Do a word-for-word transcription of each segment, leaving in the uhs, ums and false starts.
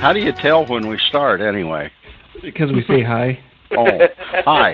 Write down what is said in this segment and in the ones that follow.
how do you tell when we start anyway? Because we say hi. Oh, hi.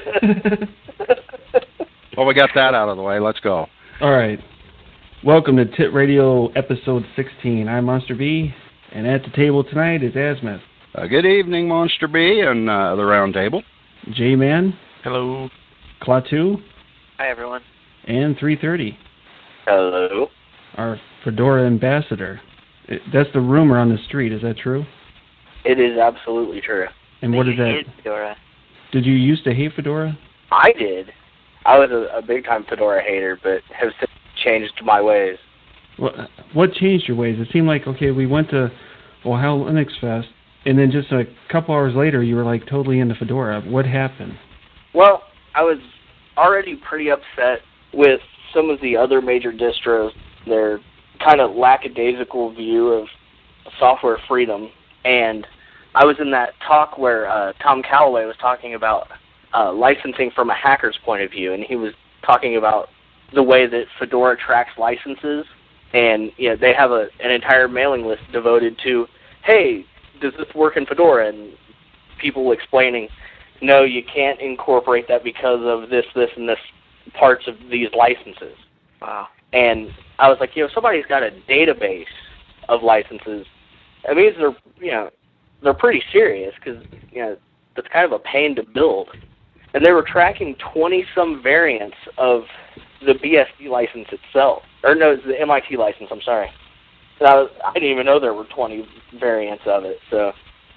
Well, we got that out of the way. Let's go. All right. Welcome to Tit Radio episode sixteen. I'm Monster B, and at the table tonight is Azimuth. Uh, good evening, Monster B, and uh, the round table. J-Man. Hello. Klaatu. Hi, everyone. And three thirty. Hello. Our Fedora ambassador. It, that's the rumor on the street. Is that true? It is absolutely true. And what is that? Hate Fedora. Did you used to hate Fedora? I did. I was a, a big-time Fedora hater, but have since changed my ways. What, what changed your ways? It seemed like, okay, we went to Ohio Linux Fest, and then just a couple hours later, you were like totally into Fedora. What happened? Well, I was already pretty upset with some of the other major distros, their kind of lackadaisical view of software freedom, and I was in that talk where uh, Tom Calloway was talking about uh, licensing from a hacker's point of view, and he was talking about the way that Fedora tracks licenses, and you know, they have a, an entire mailing list devoted to, hey, does this work in Fedora? And people explaining, no, you can't incorporate that because of this, this, and this parts of these licenses. Wow. And I was like, you know, somebody's got a database of licenses. It means they're, you know, they're pretty serious because, you know, that's kind of a pain to build. And they were tracking twenty-some variants of the B S D license itself. Or no, it's the M I T license, I'm sorry. And I, was, I didn't even know there were twenty variants of it, so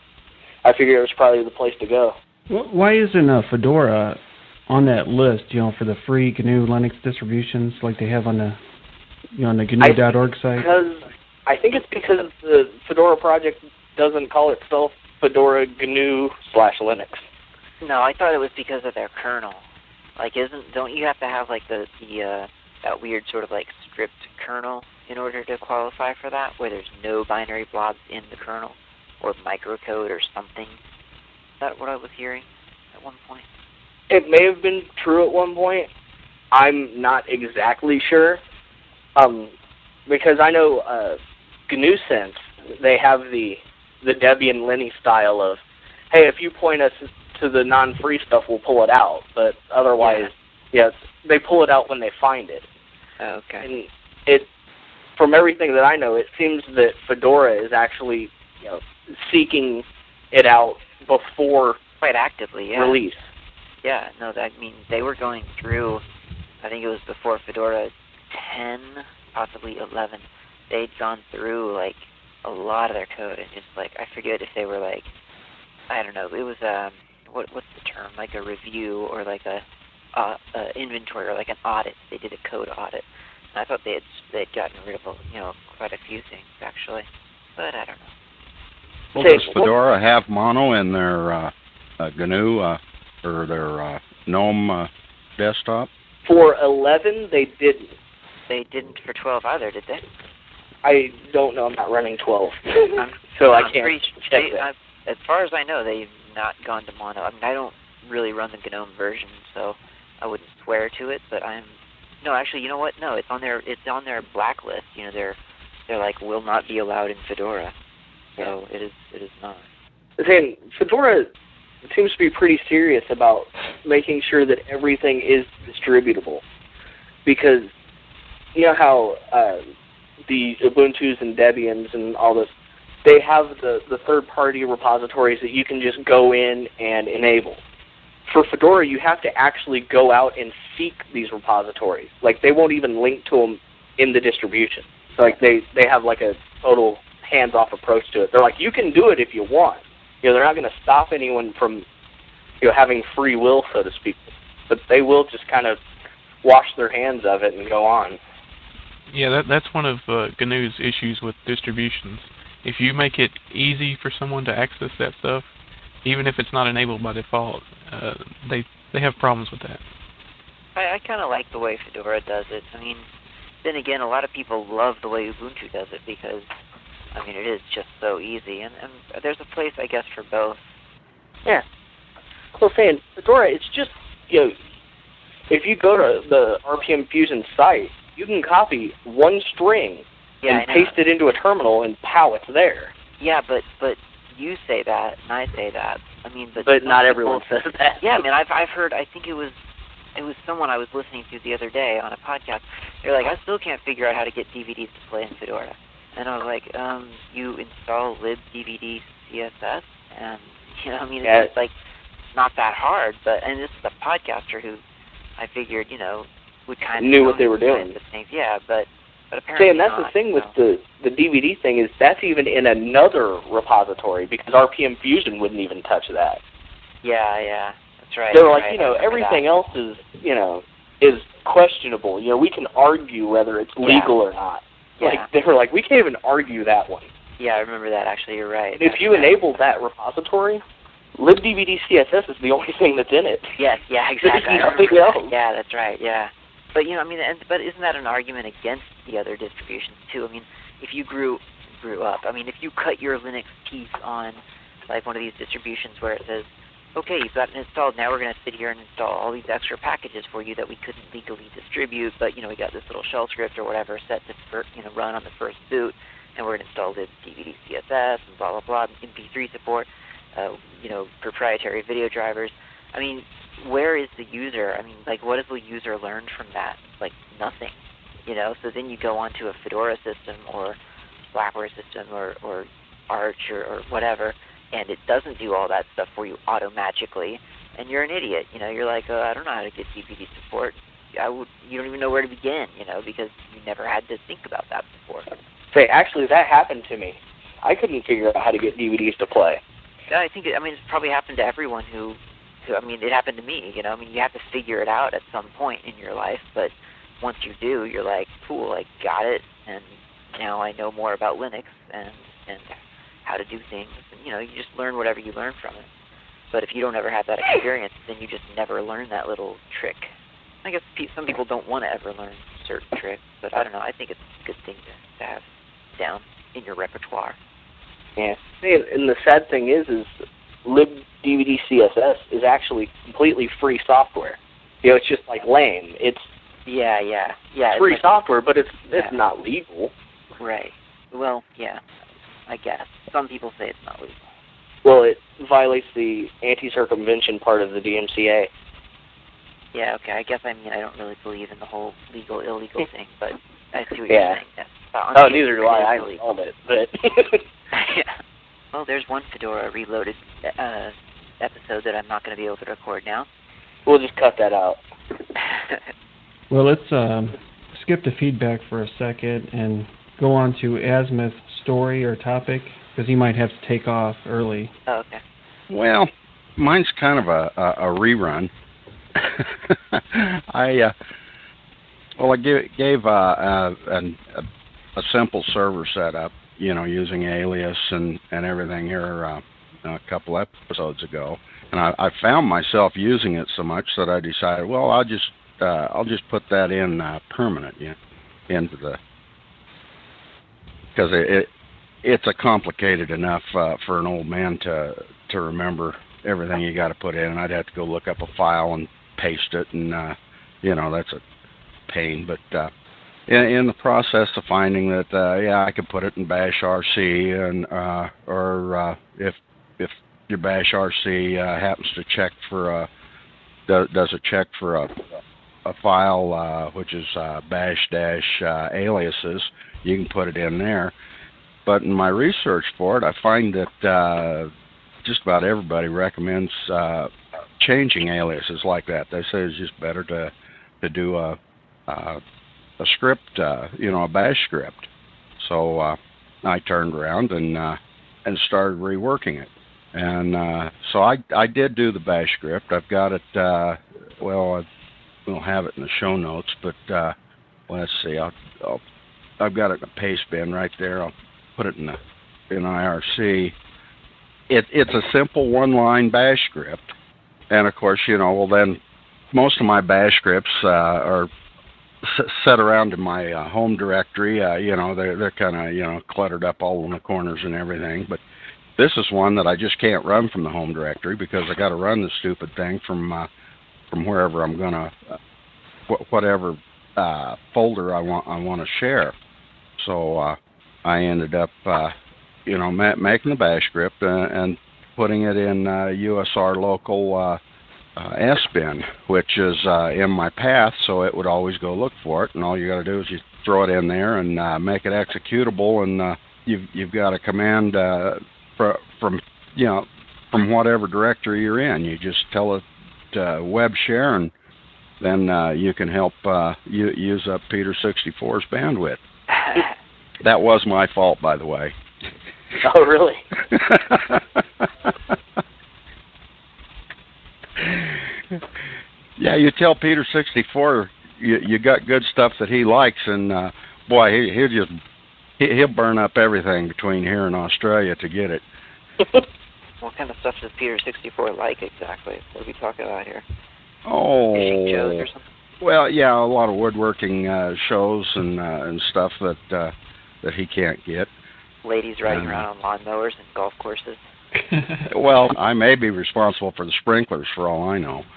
I figured it was probably the place to go. Why isn't uh, Fedora on that list, you know, for the free G N U Linux distributions like they have on the, you know, on the G N U dot org site? Because I think it's because the Fedora project doesn't call itself Fedora G N U slash Linux. No, I thought it was because of their kernel. Like, isn't don't you have to have like the the uh, that weird sort of like stripped kernel in order to qualify for that, where there's no binary blobs in the kernel or microcode or something? Is that what I was hearing at one point? It may have been true at one point. I'm not exactly sure, um, because I know uh, G N U Sense, they have the the Debian Lenny style of, hey, if you point us to the non-free stuff, we'll pull it out. But otherwise, yes, yeah, they pull it out when they find it. Oh, okay. And it, from everything that I know, it seems that Fedora is actually, you know, seeking it out before quite actively, yeah. release. Yeah, no, that I mean they were going through. I think it was before Fedora ten, possibly eleven. They'd gone through like a lot of their code and just like I forget if they were like, I don't know. It was um, what what's the term? Like a review or like a uh, uh, inventory or like an audit. They did a code audit. And I thought they had they'd gotten rid of you know quite a few things actually, but I don't know. Well, does Fedora have mono in their uh, uh, G N U uh, or their uh, GNOME uh, desktop? For eleven, they didn't. They didn't for twelve either, did they? I don't know. I'm not running twelve, I'm, so I'm I can't pretty, check they, that. I, as far as I know, they've not gone to mono. I mean, I don't really run the GNOME version, so I wouldn't swear to it. But I'm no, actually, you know what? No, it's on their it's on their blacklist. You know, they're they're like will not be allowed in Fedora. So it is it is not. Saying Fedora seems to be pretty serious about making sure that everything is distributable, because you know how uh, the Ubuntu's and Debians and all this, they have the, the third-party repositories that you can just go in and enable. For Fedora, you have to actually go out and seek these repositories. Like, they won't even link to them in the distribution. So, like, they, they have, like, a total hands-off approach to it. They're like, you can do it if you want. You know, they're not going to stop anyone from, you know, having free will, so to speak. But they will just kind of wash their hands of it and go on. Yeah, that that's one of uh, G N U's issues with distributions. If you make it easy for someone to access that stuff, even if it's not enabled by default, uh, they they have problems with that. I, I kind of like the way Fedora does it. I mean, then again, a lot of people love the way Ubuntu does it because, I mean, it is just so easy. And, and there's a place, I guess, for both. Yeah. So saying, Fedora, it's just, you know, if you go to the R P M Fusion site, you can copy one string yeah, and paste it into a terminal, and pow, it's there. Yeah, but but you say that, and I say that. I mean, but But some not people- everyone says that. Yeah, I mean, I've I've heard. I think it was it was someone I was listening to the other day on a podcast. They're like, I still can't figure out how to get D V Ds to play in Fedora. And I was like, um, you install libdvd C S S, and you know, I mean, it's Yeah. just like not that hard. But and this is a podcaster who I figured, you know, would kind of Knew know what they were these kinds doing. of things. Yeah, but but apparently See, and that's not, the thing with so. the, the D V D thing is that's even in another repository because R P M Fusion wouldn't even touch that. Yeah, yeah, that's right. They were like, right, you know, I remember everything that. else is, you know, is questionable. You know, we can argue whether it's Yeah. legal or not. Yeah. Like, they were like, we can't even argue that one. Yeah, I remember that. Actually, you're right. And if you enable that repository, libdvdcss is the only thing that's in it. Yes, yeah, exactly. I There's nothing remember that. else. Yeah, that's right. Yeah, but you know, I mean, and, but isn't that an argument against the other distributions too? I mean, if you grew grew up, I mean, if you cut your Linux piece on like one of these distributions where it says, okay, you've got it installed, now we're going to sit here and install all these extra packages for you that we couldn't legally distribute, but you know, we got this little shell script or whatever set to fir- you know run on the first boot, and we're going to install the D V D C S S and blah blah blah, M P three support, uh, you know, proprietary video drivers. I mean, where is the user? I mean, like, what has the user learned from that? Like, nothing, you know? So then you go onto a Fedora system or Slackware system or, or Arch or, or whatever, and it doesn't do all that stuff for you auto-magically, and you're an idiot, you know? You're like, uh, I don't know how to get D V D support. I would, you don't even know where to begin, you know, because you never had to think about that before. Say, actually, that happened to me. I couldn't figure out how to get D V Ds to play. Yeah, I think, it, I mean, it's probably happened to everyone who, who, I mean, it happened to me, you know? I mean, you have to figure it out at some point in your life, but once you do, you're like, cool, I got it, and now I know more about Linux and, and how to do things. And, you know, you just learn whatever you learn from it. But if you don't ever have that experience, then you just never learn that little trick. I guess pe- some people don't want to ever learn certain tricks, but I don't know. I think it's a good thing to, to have down in your repertoire. Yeah. And the sad thing is, is libdvdcss is actually completely free software. You know, it's just like lame. It's Yeah, yeah, yeah. free it's like, software, but it's it's Yeah. not legal. Right. Well, yeah, I guess. Some people say it's not legal. Well, it violates the anti-circumvention part of the D M C A. Yeah, okay. I guess I mean I don't really believe in the whole legal illegal thing, but I see what Yeah. you're saying. Yeah. But Oh, on neither do I. I illegal. installed it, but Yeah. Well, there's one Fedora Reloaded uh, episode that I'm not going to be able to record now. we'll just cut that out. Well, let's um, skip the feedback for a second and go on to Azimuth's story or topic, because he might have to take off early. Oh, okay. Well, mine's kind of a, a, a rerun. I uh, well, I gave, gave uh, uh, an, a, a simple server setup, you know, using Alias and, and everything here uh, a couple episodes ago, and I, I found myself using it so much that I decided, well, I'll just uh, I'll just put that in uh, permanent, you know, into the because it, it it's a complicated enough uh, for an old man to to remember everything you got to put in, and I'd have to go look up a file and paste it, and uh, you know, that's a pain. But uh, in, in the process of finding that, uh, yeah, I could put it in Bash R C, and uh, or uh, if if your Bash R C uh, happens to check for a does, does a check for a a file uh, which is uh, bash dash uh, aliases, you can put it in there. But in my research for it, I find that uh, just about everybody recommends uh, changing aliases like that. They say it's just better to to do a a, a script, uh, you know, a bash script. So uh, I turned around and uh, and started reworking it. And uh, so I I did do the bash script. I've got it. Uh, well, I don't have it in the show notes, but uh, let's see. I'll, I'll I've got it in a paste bin right there. I'll put it in the in I R C. It, it's a simple one-line bash script, and of course, you know, well then, most of my bash scripts uh, are s- set around in my uh, home directory. Uh, you know, they're they're kind of you know cluttered up all in the corners and everything. But this is one that I just can't run from the home directory because I got to run the stupid thing from uh, from wherever I'm gonna uh, wh- whatever uh, folder I want I want to share. So uh, I ended up. Uh, you know, ma- making the bash script uh, and putting it in uh, U S R local uh, uh, S-bin, which is uh, in my path, so it would always go look for it. And all you got to do is you throw it in there and uh, make it executable, and uh, you've you've got a command uh, fr- from you know from whatever directory you're in. You just tell it uh, web share, and then uh, you can help uh, u- use up Peter sixty-four's bandwidth. That was my fault, by the way. Oh, really? Yeah, you tell Peter sixty-four you, you got good stuff that he likes, and uh, boy, he, he'll just he, he'll burn up everything between here and Australia to get it. What kind of stuff does Peter sixty-four like exactly? What are we talking about here? Oh, Fishing shows or something? Well, yeah, a lot of woodworking uh, shows and uh, and stuff that uh, that he can't get. Ladies riding um, around on lawnmowers and golf courses. Well, I may be responsible for the sprinklers for all I know.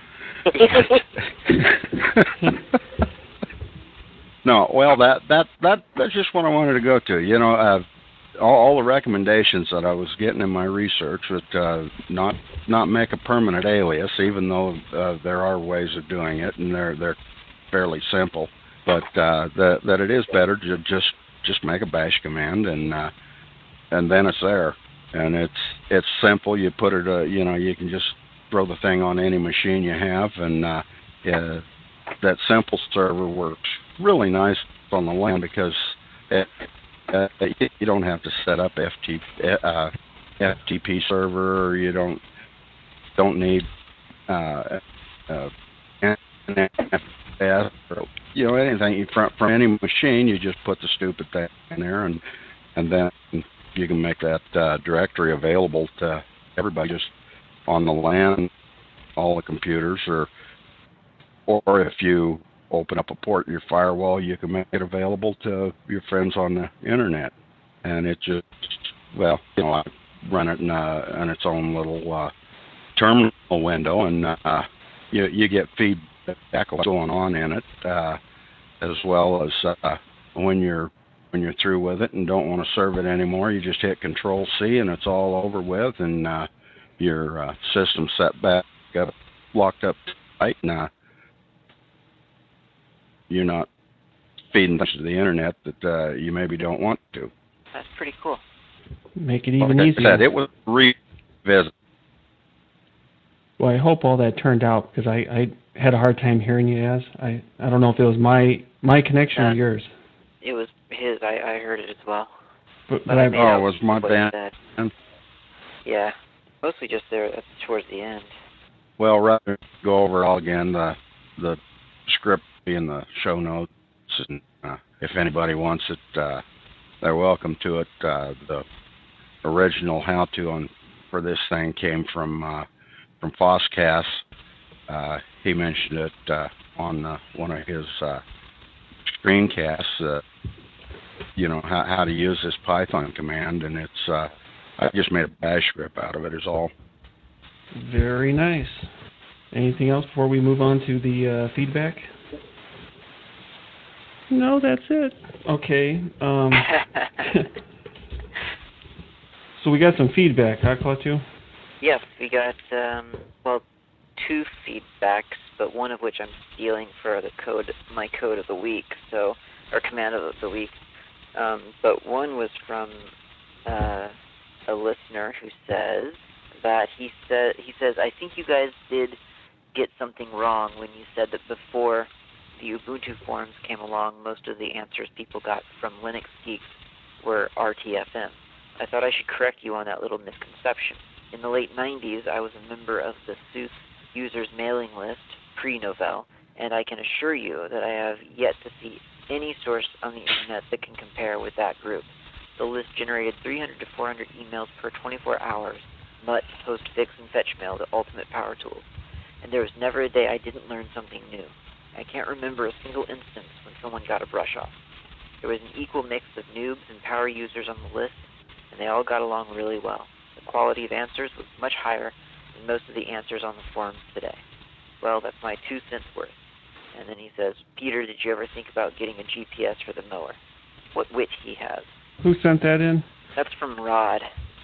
No, well, that that that that's just what I wanted to go to. You know, uh, all, all the recommendations that I was getting in my research would uh, not not make a permanent alias, even though uh, there are ways of doing it, and they're they're fairly simple. But uh, that that it is better to just just make a bash command, and uh, and then it's there, and it's it's simple. You put it, uh, you know, you can just throw the thing on any machine you have, and uh, uh, that simple server works really nice on the LAN because it, uh, you don't have to set up F T, uh, F T P server, or you don't don't need uh, uh, N F S or, you know, anything from from any machine. You just put the stupid thing in there, and and then you can make that uh, directory available to everybody just on the LAN, all the computers, or or if you open up a port in your firewall, you can make it available to your friends on the internet. And it just, well, you know, I run it in, uh, in its own little uh, terminal window, and uh, you you get feedback of what's going on in it, uh, as well as uh, when you're when you're through with it and don't want to serve it anymore, you just hit Control C and it's all over with, and uh, your uh, system set back up, locked up tight, and uh, you're not feeding things to the internet that uh, you maybe don't want to. That's pretty cool. Make it even Like I easier. said, it was revisit. Well, I hope all that turned out, because I, I had a hard time hearing you, Az. I, I don't know if it was my my connection Uh, or yours. It was his. I, I heard it as well. But, But but I I, made Oh, out it was my what he band. said. Yeah, mostly just there uh, towards the end. Well, rather than go over it all again, the the script will be in the show notes, and uh, if anybody wants it, uh, they're welcome to it. Uh, the original how-to on for this thing came from uh, from Foscast. Uh, he mentioned it uh, on uh, one of his uh, screencasts. Uh, you know how how to use this Python command, and it's uh, I just made a bash script out of it. Is all. very nice. Anything else before we move on to the uh, feedback? No, that's it. Okay. Um, so we got some feedback, huh, Klaatu? Yes, we got, um, well, two feedbacks, but one of which I'm stealing for the code, my code of the week, so, or command of the week. Um, but one was from uh, a listener who says that he said he says I think you guys did get something wrong when you said that before the Ubuntu forums came along, most of the answers people got from Linux Geeks were R T F M. I thought I should correct you on that little misconception. In the late nineties, I was a member of the SUSE users mailing list, pre-Novell, and I can assure you that I have yet to see any source on the internet that can compare with that group. The list generated three hundred to four hundred emails per twenty-four hours, mutt, postfix, and fetchmail, the ultimate power tools. And there was never a day I didn't learn something new. I can't remember a single instance when someone got a brush off. There was an equal mix of noobs and power users on the list, and they all got along really well. The quality of answers was much higher than most of the answers on the forums today. Well, that's my two cents worth. And then he says, Peter, did you ever think about getting a G P S for the mower? What wit he has. Who sent that in? That's from Rod.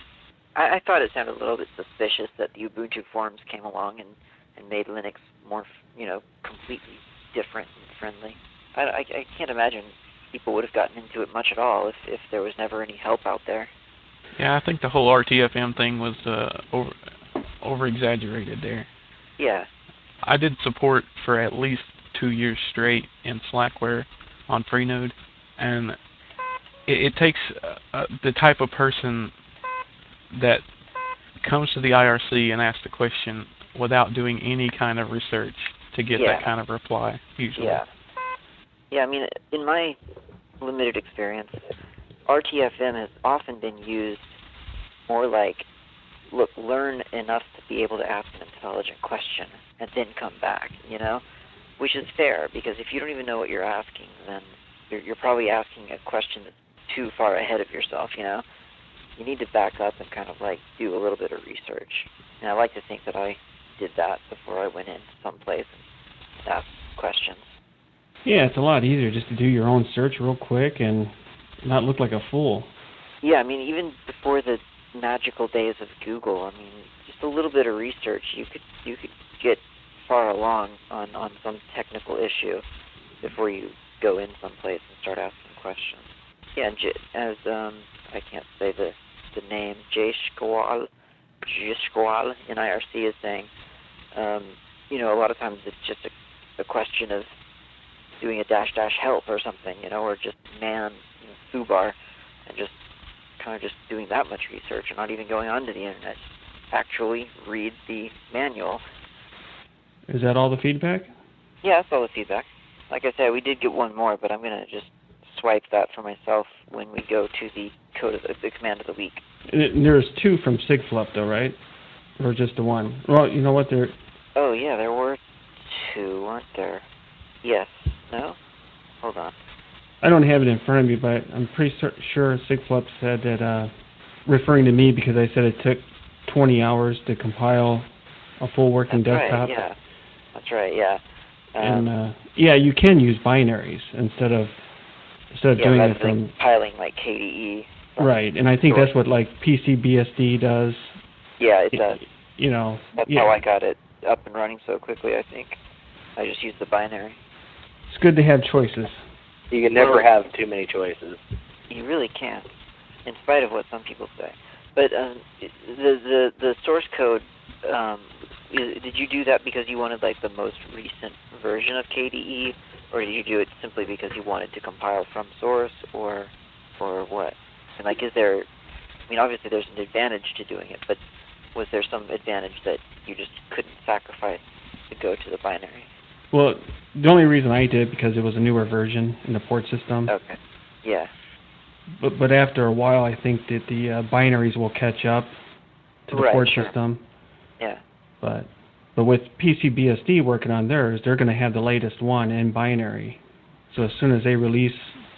I, I thought it sounded a little bit suspicious that the Ubuntu forums came along and, and made Linux more, you know, completely different and friendly. I, I, I can't imagine people would have gotten into it much at all if, if there was never any help out there. Yeah, I think the whole R T F M thing was uh, over over exaggerated there. Yeah. I did support for at least two years straight in Slackware on Freenode, and it, it takes uh, the type of person that comes to the I R C and asks the question without doing any kind of research to get yeah. that kind of reply, usually. Yeah. Yeah, I mean, in my limited experience, R T F M has often been used more like, look, learn enough to be able to ask an intelligent question and then come back, you know? Which is fair, because if you don't even know what you're asking, then you're, you're probably asking a question that's too far ahead of yourself, you know? You need to back up and kind of like do a little bit of research. And I like to think that I did that before I went in someplace and asked questions. Yeah, it's a lot easier just to do your own search real quick and not look like a fool. Yeah, I mean, even before the magical days of Google, I mean, just a little bit of research, you could you could get far along on, on some technical issue before you go in someplace and start asking questions. Yeah, and J- as um, I can't say the the name, Jay Shkwal, Jay Shkwal in I R C is saying, um, you know, a lot of times it's just a, a question of doing a dash dash help or something, you know, or just man you know, foobar and just kind of just doing that much research and not even going onto the internet. Actually read the manual. Is that all the feedback? Yeah, that's all the feedback. Like I said, we did get one more, but I'm going to just swipe that for myself when we go to the code of the, the command of the week. And there's two from Sigflup, though, right? Or just the one? Well, you know what? There. Oh, yeah, there were two, weren't there? Yes. No? Hold on. I don't have it in front of me, but I'm pretty sur- sure Sigflup said that, uh, referring to me because I said it took twenty hours to compile a full working That's desktop. Right, yeah. That's right, yeah. Um, and uh, yeah, you can use binaries instead of instead of yeah, doing rather it from than compiling like K D E. Right, and I think source. that's what like P C B S D does. Yeah, it does. You know, That's yeah. how I got it up and running so quickly, I think. I just used the binary. It's good to have choices. You can never have too many choices. You really can't, in spite of what some people say. But um, the the the source code, um, is, did you do that because you wanted like the most recent version of K D E, or did you do it simply because you wanted to compile from source, or or what? And like, is there? I mean, obviously there's an advantage to doing it, but was there some advantage that you just couldn't sacrifice to go to the binary? Well, the only reason I did because it was a newer version in the port system. Okay. Yeah. But but after a while, I think that the uh, binaries will catch up to the right, port sure. system. Yeah. But but with P C B S D working on theirs, they're going to have the latest one in binary. So as soon as they release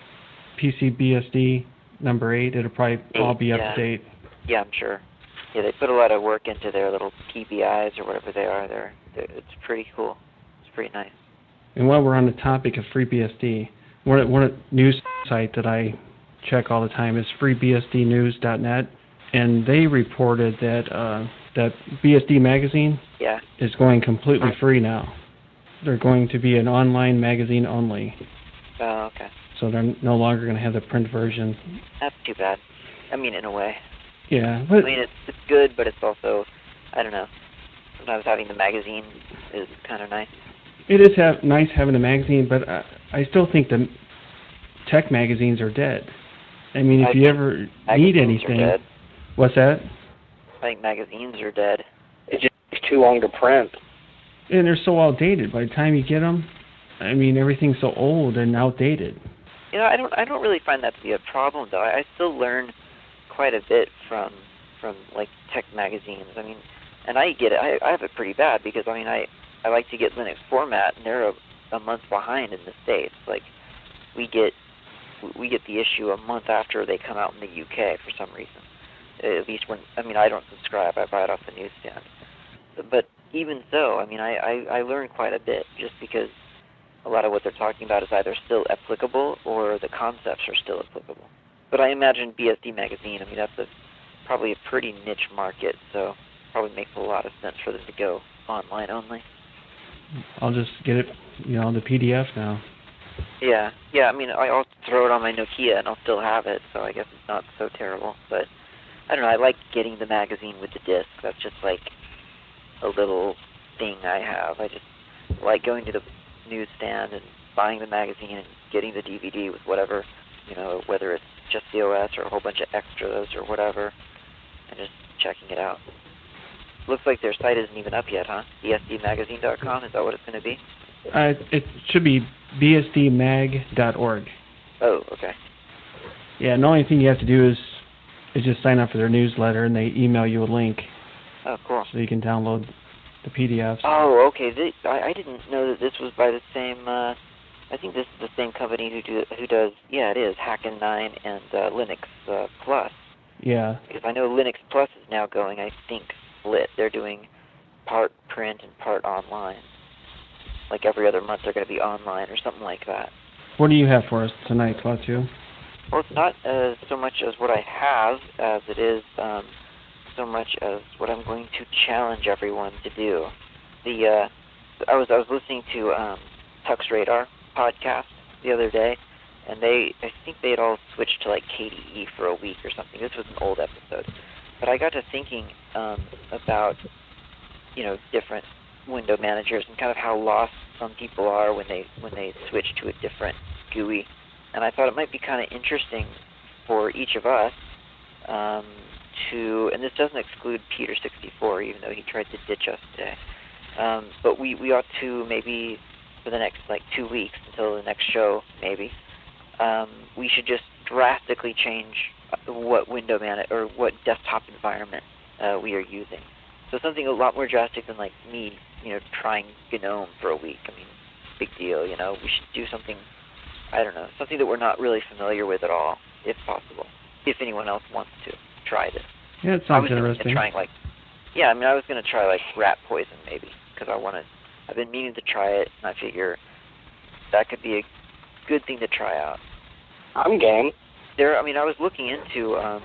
P C B S D number eight, it'll probably Eight, all be up yeah. to date. Yeah, I'm sure. Yeah, they put a lot of work into their little P B Is or whatever they are. They're, they're, it's pretty cool. It's pretty nice. And while we're on the topic of FreeBSD, one one news site that I check all the time is free B S D news dot net, and they reported that uh, that B S D magazine yeah. is going completely free now. They're going to be an online magazine only. Oh, okay. So they're no longer going to have the print version. That's too bad. I mean, in a way. Yeah, but I mean, it's it's good, but it's also, I don't know. Sometimes having the magazine is kind of nice. it is have, nice having a magazine, but I, I still think the tech magazines are dead. I mean, if I you think ever magazines need anything, are dead. what's that? I think magazines are dead. It just takes too long to print. And they're so outdated. By the time you get them, I mean, everything's so old and outdated. You know, I don't I don't really find that to be a problem though. I, I still learn quite a bit from from like tech magazines. I mean, and I get it. I I have it pretty bad because I mean I I like to get Linux format and they're a, a month behind in the States. Like we get we get the issue a month after they come out in the U K for some reason. At least when I mean I don't subscribe. I buy it off the newsstand. But even so, I mean I I, I learn quite a bit just because a lot of what they're talking about is either still applicable or the concepts are still applicable. but I imagine B S D Magazine, I mean, that's a, probably a pretty niche market, so probably makes a lot of sense for them to go online only. I'll just get it, you know, the P D F now. Yeah, yeah, I mean, I'll throw it on my Nokia and I'll still have it, so I guess it's not so terrible, but I don't know, I like getting the magazine with the disc. That's just like a little thing I have. I just like going to the newsstand and buying the magazine and getting the D V D with whatever, you know, whether it's just the O S or a whole bunch of extras or whatever, and just checking it out. Looks like their site isn't even up yet, huh? B S D magazine dot com, is that what it's going to be? Uh, it should be B S D mag dot org. Oh, okay. Yeah, and the only thing you have to do is is just sign up for their newsletter, and they email you a link Oh, cool. so you can download the P D Fs. Oh, okay. This, I, I didn't know that this was by the same, uh, I think this is the same company who do who does, yeah, it is, Hacken nine and uh, Linux uh, Plus. Yeah. Because I know Linux Plus is now going, I think, split. They're doing part print and part online. Like every other month they're going to be online or something like that. What do you have for us tonight, Klaatu? Well, it's not uh, so much as what I have as it is um, so much as what I'm going to challenge everyone to do. The uh, I was I was listening to um, Tux Radar podcast the other day, and they I think they had all switched to like K D E for a week or something. This was an old episode, but I got to thinking um, about you know different window managers and kind of how lost some people are when they when they switch to a different G U I. And I thought it might be kind of interesting for each of us um, to, and this doesn't exclude Peter sixty-four, even though he tried to ditch us today. Um, but we, we ought to maybe for the next like two weeks until the next show, maybe um, we should just drastically change what window man or what desktop environment uh, we are using. So something a lot more drastic than like me, you know, trying GNOME for a week. I mean, big deal, you know. We should do something. I don't know, something that we're not really familiar with at all, if possible. If anyone else wants to try this. Yeah, it I sounds was interesting. trying like, yeah, I mean, I was going to try like rat poison maybe, because I want to. I've been meaning to try it, and I figure that could be a good thing to try out. I'm game. There, I mean, I was looking into um,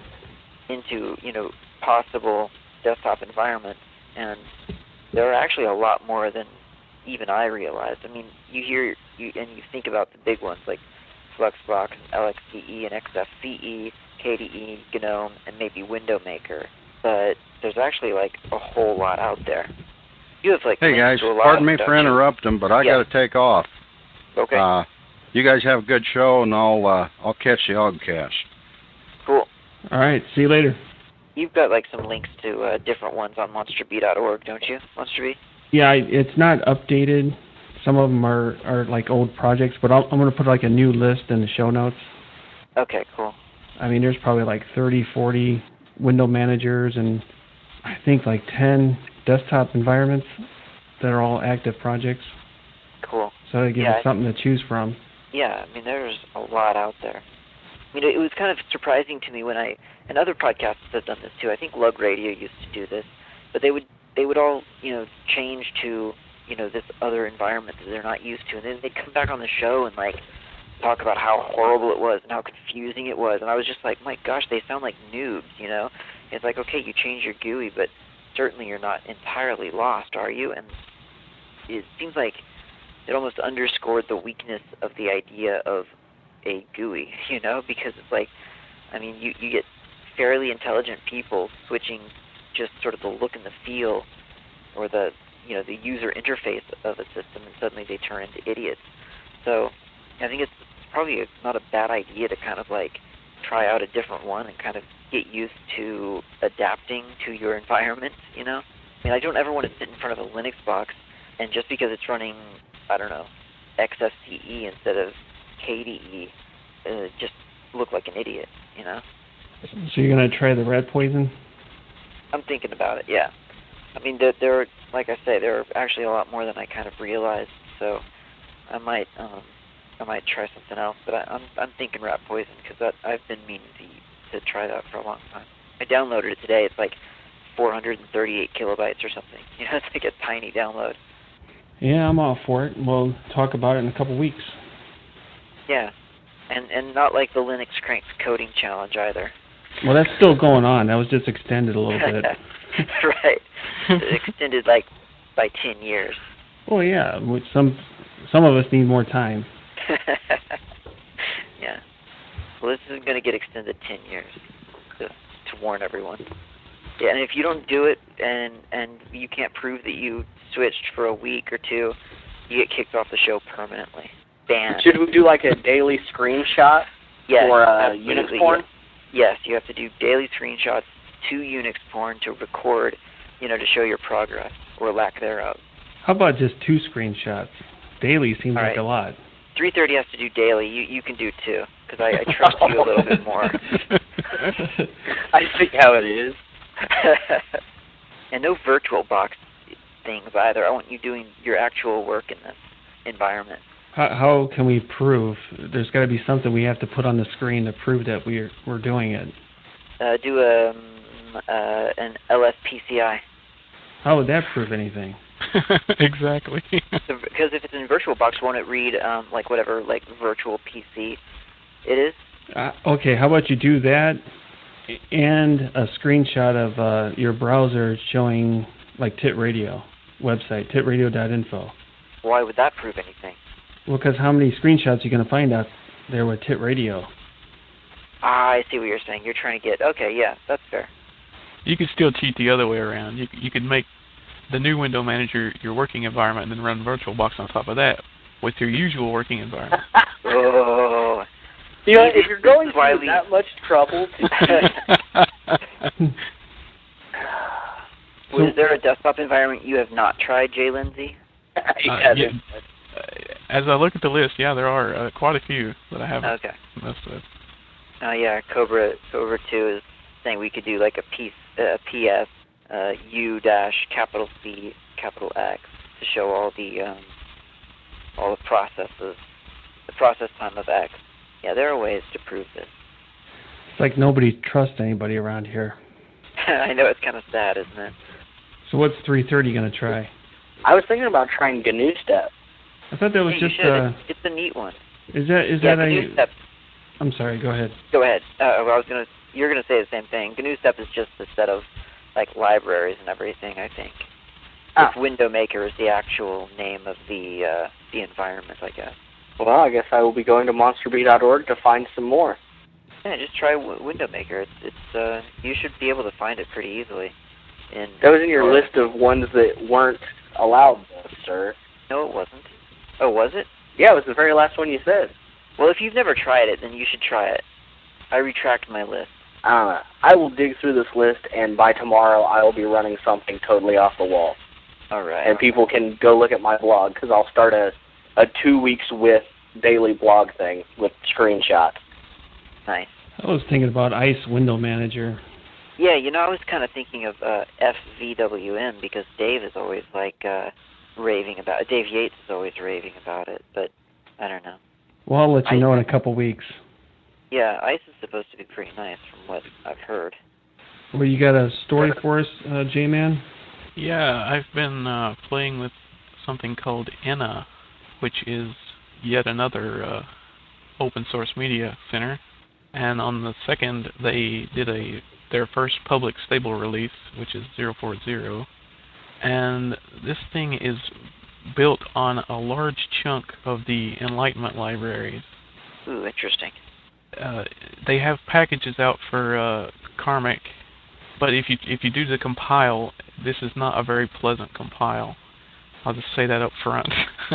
into you know possible desktop environments, and there are actually a lot more than even I realized. I mean, you hear you and you think about the big ones like Fluxbox, L X D E, and X F C E, K D E, GNOME, and maybe Window Maker. But there's actually like a whole lot out there. You have like Hey links guys, to a lot pardon of me them, for don't you? interrupting, but I Yeah. got to take off. Okay. Uh, you guys have a good show, and I'll uh, I'll catch the Ogcast. Cool. All right, see you later. You've got like some links to uh, different ones on monster bee dot org, don't you? Monster Bee? Yeah, I, it's not updated. Some of them are, are like old projects, but I'll, I'm going to put like a new list in the show notes. Okay, cool. I mean, there's probably like thirty, forty window managers and I think like ten desktop environments that are all active projects. Cool. So it gives Yeah, us something to choose from. Yeah, I mean, there's a lot out there. I mean, it was kind of surprising to me when I, and other podcasts have done this too. I think Lug Radio used to do this, but they would they would all, you know, change to, you know, this other environment that they're not used to, and then they'd come back on the show and like talk about how horrible it was and how confusing it was, and I was just like, my gosh, they sound like noobs, you know? It's like, okay, you change your G U I, but certainly you're not entirely lost, are you? And it seems like it almost underscored the weakness of the idea of a G U I, you know, because it's like, I mean, you, you get fairly intelligent people switching just sort of the look and the feel or the, you know, the user interface of a system, and suddenly they turn into idiots. So I think it's probably a, not a bad idea to kind of like try out a different one and kind of get used to adapting to your environment, you know? I mean, I don't ever want to sit in front of a Linux box and just because it's running, I don't know, X F C E instead of K D E, uh, just look like an idiot, you know? So you're going to try the rat poison? I'm thinking about it, yeah. I mean, there, there are, like I say, there are actually a lot more than I kind of realized, so I might, um, I might try something else, but I, I'm, I'm thinking rat poison because I've been meaning to, to try that for a long time. I downloaded it today. It's like four hundred thirty-eight kilobytes or something. You know, it's like a tiny download. Yeah, I'm all for it. We'll talk about it in a couple weeks. Yeah, And and not like the Linux Cranks coding challenge either. Well, that's still going on. That was just extended a little bit. Right. Extended like by ten years. Well, yeah. Which some some of us need more time. Yeah. Well, this is going to get extended ten years to, to warn everyone. Yeah, and if you don't do it and and you can't prove that you switched for a week or two, you get kicked off the show permanently. Banned. Should we do like a daily screenshot Yes, for uh, absolutely, Unix porn? Yes. yes, you have to do daily screenshots to Unix porn to record, you know, to show your progress or lack thereof. How about just two screenshots? Daily seems All like right. a lot. three thirty has to do daily. You you can do two because I, I trust you a little bit more. I see how it is. And no VirtualBox things either. I want you doing your actual work in this environment. How, how can we prove? There's got to be something we have to put on the screen to prove that we're we're doing it. Uh, do a um, uh, an L S P C I. How would that prove anything? Exactly. So, because if it's in VirtualBox, won't it read um, like whatever like virtual P C it is? Uh, okay, how about you do that and a screenshot of uh, your browser showing like Tit Radio website, tit radio dot info. Why would that prove anything? Well, because how many screenshots are you going to find out there with Tit Radio? Ah, I see what you're saying. You're trying to get... Okay, yeah, that's fair. You could still cheat the other way around. You you could make the new window manager your working environment and then run VirtualBox on top of that with your usual working environment. Oh. You know, if you're going Why through we- that much trouble to Was there a desktop environment you have not tried, Jay Lindsay? Uh, yeah, yeah, uh, as I look at the list, yeah, there are uh, quite a few that I haven't Okay. messed with. Oh, yeah, Cobra Cobra two is saying we could do like a piece, uh, P S, uh, U dash capital C capital X to show all the um, all the processes, the process time of X. Yeah, there are ways to prove this. It's like nobody trusts anybody around here. I know, it's kind of sad, isn't it? So what's three thirty going to try? I was thinking about trying G N U Step. I thought that was Hey, you just should. uh It's, it's a neat one. is that is Yeah, that G N U a Step. I'm sorry, go ahead. Go ahead. Uh, well, I was gonna. You're gonna say the same thing. G N U Step is just a set of like libraries and everything. I think. Ah. It's Window Maker is the actual name of the uh, the environment, I guess. Well, I guess I will be going to monster bee dot org to find some more. Yeah, just try w- Window Maker. It's it's uh you should be able to find it pretty easily. In That was in your or- list of ones that weren't allowed, though, sir. No, it wasn't. Oh, was it? Yeah, it was the very last one you said. Well, if you've never tried it, then you should try it. I retract my list. I don't know. I will dig through this list, and by tomorrow I will be running something totally off the wall. All right. And people can go look at my blog, because I'll start a, a two weeks with daily blog thing with screenshots. Nice. I was thinking about ICE Window Manager. Yeah, you know, I was kind of thinking of uh, F V W M because Dave is always like uh, raving about it. Dave Yates is always raving about it, but I don't know. Well, I'll let you I- know in a couple weeks. Yeah, ICE is supposed to be pretty nice from what I've heard. Well, you got a story for us, uh, J-Man? Yeah, I've been uh, playing with something called Enna, which is yet another uh, open source media center. And on the second, they did a their first public stable release, which is zero four zero. And this thing is built on a large chunk of the Enlightenment libraries. Ooh, interesting. Uh, they have packages out for uh, Karmic, but if you if you do the compile, this is not a very pleasant compile. I'll just say that up front.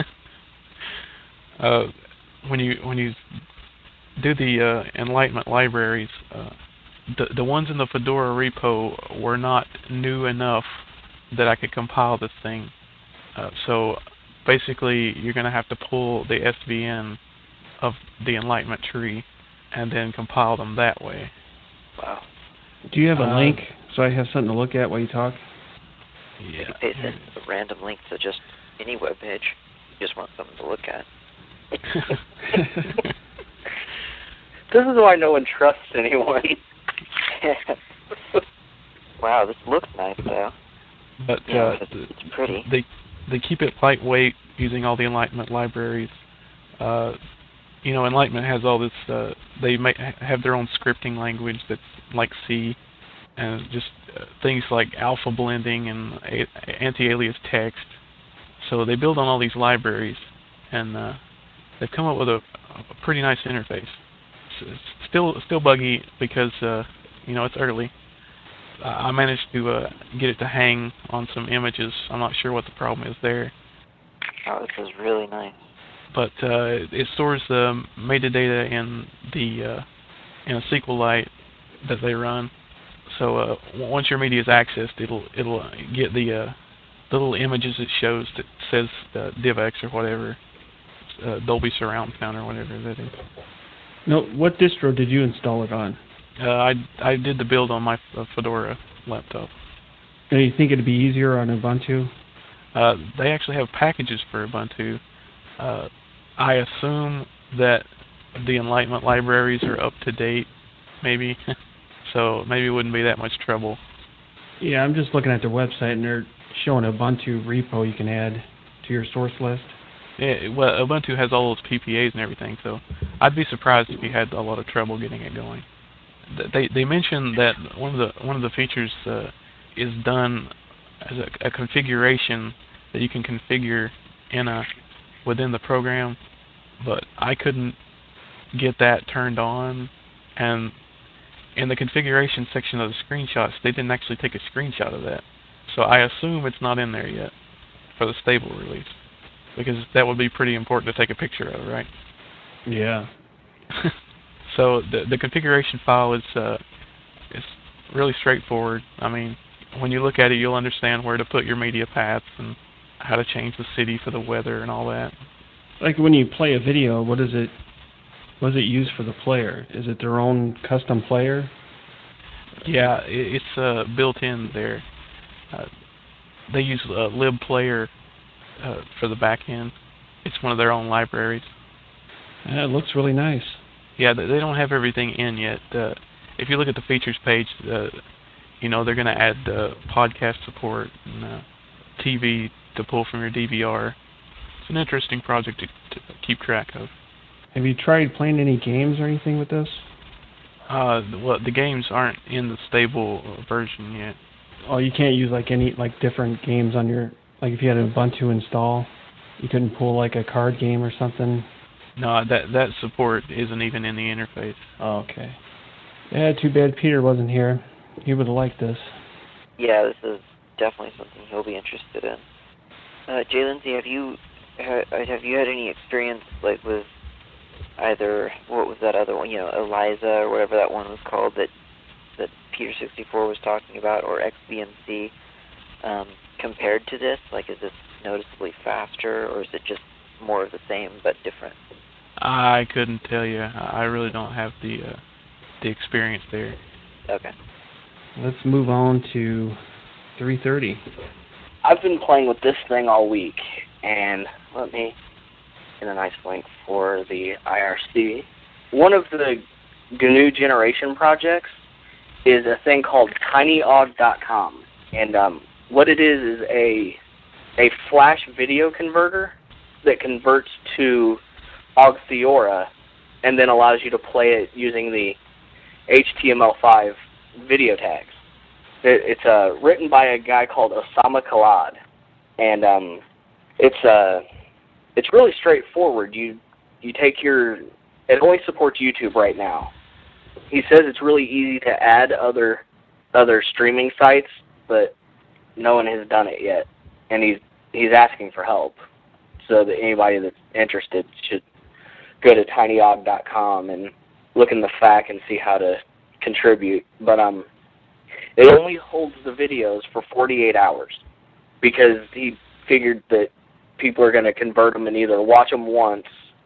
uh, when you when you do the uh, Enlightenment libraries, uh, the the ones in the Fedora repo were not new enough that I could compile this thing. Uh, so basically, you're going to have to pull the S V N of the Enlightenment tree and then compile them that way. Wow. Do you have a Uh, link so I have something to look at while you talk? You Yeah. can paste in a random link to just any web page. You just want something to look at. This is why no one trusts anyone. Wow, this looks nice though. But Yeah, uh, it's, it's pretty. they they keep it lightweight using all the Enlightenment libraries. Uh, you know, Enlightenment has all this. Uh, they may have their own scripting language that's like C, and just uh, things like alpha blending and a- anti-alias text. So they build on all these libraries, and uh, they've come up with a, a pretty nice interface. It's still still buggy because uh, you know it's early. Uh, I managed to uh, get it to hang on some images. I'm not sure what the problem is there. Oh, this is really nice. But uh, it stores the metadata in the uh, in a SQLite that they run. So uh, once your media is accessed, it'll it'll uh, get the uh, the little images it shows that says uh, DivX or whatever, uh, Dolby Surround Sound or whatever that is. No, what distro did you install it on? Uh, I I did the build on my uh, Fedora laptop. Do you think it'd be easier on Ubuntu? Uh, they actually have packages for Ubuntu. Uh, I assume that the Enlightenment libraries are up to date, maybe, so maybe it wouldn't be that much trouble. Yeah, I'm just looking at their website, and they're showing a Ubuntu repo you can add to your source list. Yeah, well, Ubuntu has all those P P As and everything, so I'd be surprised if you had a lot of trouble getting it going. They they mentioned that one of the one of the features uh, is done as a, a configuration that you can configure in a within the program, but I couldn't get that turned on, and in the configuration section of the screenshots, they didn't actually take a screenshot of that. So I assume it's not in there yet for the stable release, because that would be pretty important to take a picture of, right? Yeah. So the the configuration file is uh, is really straightforward. I mean, when you look at it, you'll understand where to put your media paths and how to change the city for the weather and all that. Like when you play a video, what is it? What does it use for the player? Is it their own custom player? Yeah, it, it's uh, built in there. Uh, they use uh, libplayer uh, for the back end. It's one of their own libraries. Yeah, it looks really nice. Yeah, they, they don't have everything in yet. Uh, if you look at the features page, uh, you know they're going to add uh, podcast support and uh, T V to pull from your D V R. It's an interesting project to, to keep track of. Have you tried playing any games or anything with this? Uh, well, the games aren't in the stable version yet. Oh, you can't use like any like different games on your, like if you had an Ubuntu install, you couldn't pull like a card game or something? No, that that support isn't even in the interface. Oh, okay. Yeah, too bad Peter wasn't here. He would have liked this. Yeah, this is definitely something he'll be interested in. Uh, Jay Lindsay, have you ha- have you had any experience like with either, what was that other one, you know, Eliza or whatever that one was called that that Peter sixty-four was talking about, or X B M C, um, compared to this? Like, is this noticeably faster, or is it just more of the same but different? I couldn't tell you. I really don't have the uh, the experience there. Okay. Let's move on to three thirty. I've been playing with this thing all week, and let me get a nice link for the I R C. One of the G N U generation projects is a thing called tiny og dot com, and um, what it is is a a flash video converter that converts to Ogtheora and then allows you to play it using the H T M L five video tags. It, it's uh, written by a guy called Osama Khalad, and um, it's uh, it's really straightforward. You you take your it only supports YouTube right now. He says it's really easy to add other other streaming sites, but no one has done it yet, and he's he's asking for help. So that anybody that's interested should go to tiny og dot com and look in the F A Q and see how to contribute. But um, it only holds the videos for forty-eight hours because he figured that people are going to convert them and either watch them once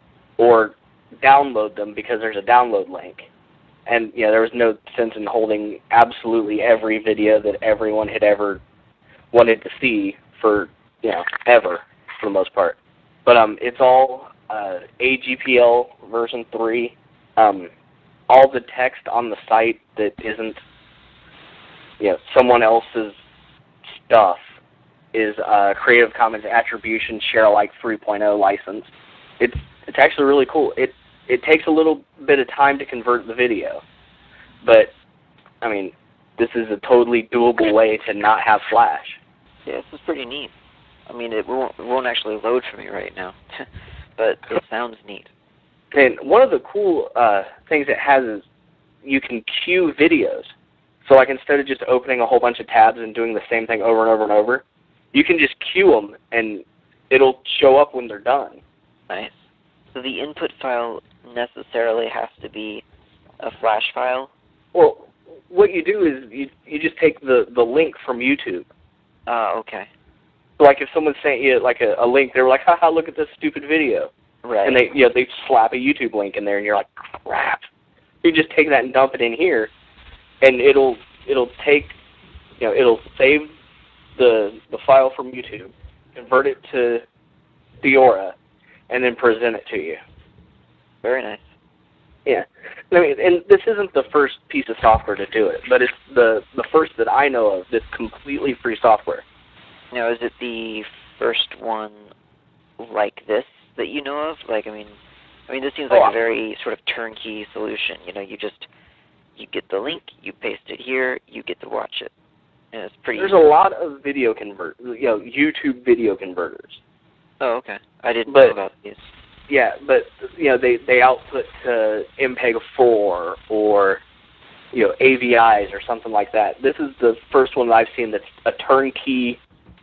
or download them because there's a download link. And, you know, there was no sense in holding absolutely every video that everyone had ever wanted to see for, you know, ever, for the most part. But um, it's all uh, A G P L version three. Um, all the text on the site that isn't, you know, someone else's stuff is uh, Creative Commons Attribution Share Alike three point oh license. It's it's actually really cool. It it takes a little bit of time to convert the video. But, I mean, this is a totally doable way to not have Flash. Yeah, this is pretty neat. I mean, it won't, it won't actually load for me right now, but it sounds neat. And one of the cool uh, things it has is you can queue videos. So, like, instead of just opening a whole bunch of tabs and doing the same thing over and over and over, you can just queue them, and it'll show up when they're done. Nice. So the input file necessarily has to be a Flash file? Well, what you do is you you just take the, the link from YouTube. Ah, uh, okay. So, like, if someone sent you, like, a, a link, they were like, haha, look at this stupid video. Right. And they, you know, they slap a YouTube link in there, and you're like, crap. You just take that and dump it in here, and it'll it'll take, you know, it'll save the the file from YouTube, convert it to Theora, and then present it to you. Very nice. Yeah. I mean, and this isn't the first piece of software to do it, but it's the the first that I know of that's completely free software. Now, is it the first one like this that you know of? Like, I mean, I mean, this seems like oh, a very sort of turnkey solution. You know, you just you get the link, you paste it here, you get to watch it, and it's pretty. There's a lot of video convert, you know, YouTube video converters. Oh, okay. I didn't but, know about these. Yeah, but you know, they they output to M P E G four or you know A V Is or something like that. This is the first one that I've seen that's a turnkey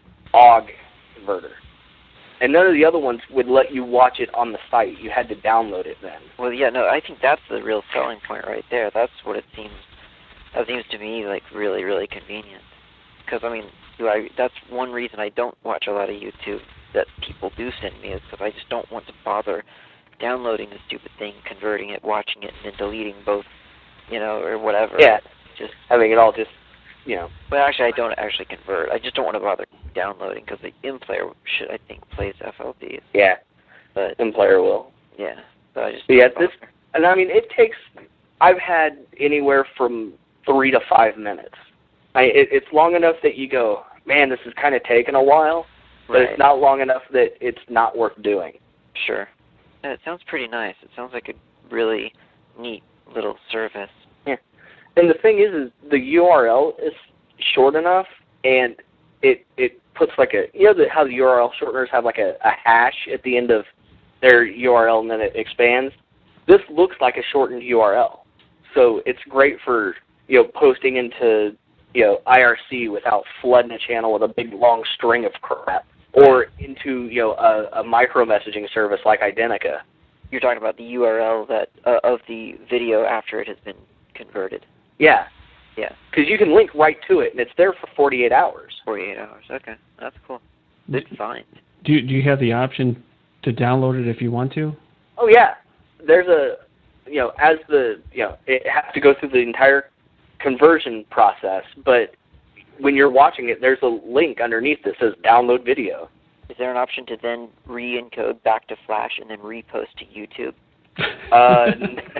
O G converter. And none of the other ones would let you watch it on the site. You had to download it then. Well, yeah, no, I think that's the real selling point right there. That's what it seems. That seems to me like really, really convenient. Because I mean, do I? That's one reason I don't watch a lot of YouTube that people do send me, is because I just don't want to bother downloading the stupid thing, converting it, watching it, and then deleting both, you know, or whatever. Yeah. Just having it all just, you know. Well, actually, I don't actually convert. I just don't want to bother downloading, because the M-Player should, I think, plays F L Ps. Yeah. But M-Player will. Yeah. But I just. But yeah, this, and I mean, it takes. I've had anywhere from three to five minutes. I, it, it's long enough that you go, man, this is kind of taking a while, but right. It's not long enough that it's not worth doing. Sure. Yeah, it sounds pretty nice. It sounds like a really neat little service. Yeah. And the thing is, is the U R L is short enough, and it it puts like a, you know the, how the U R L shorteners have like a, a hash at the end of their U R L and then it expands? This looks like a shortened U R L. So it's great for, you know, posting into, you know, I R C without flooding a channel with a big long string of crap, or into, you know, a, a micro messaging service like Identica. You're talking about the U R L that uh, of the video after it has been converted. Yeah. Yeah. Because you can link right to it, and it's there for forty-eight hours. forty-eight hours. Okay, that's cool. Good find. Do Do you have the option to download it if you want to? Oh yeah. There's a, you know, as the, you know, it has to go through the entire conversion process, but when you're watching it, there's a link underneath that says download video. Is there an option to then re-encode back to Flash and then repost to YouTube? Uh,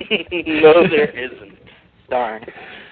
no, there isn't. Darn.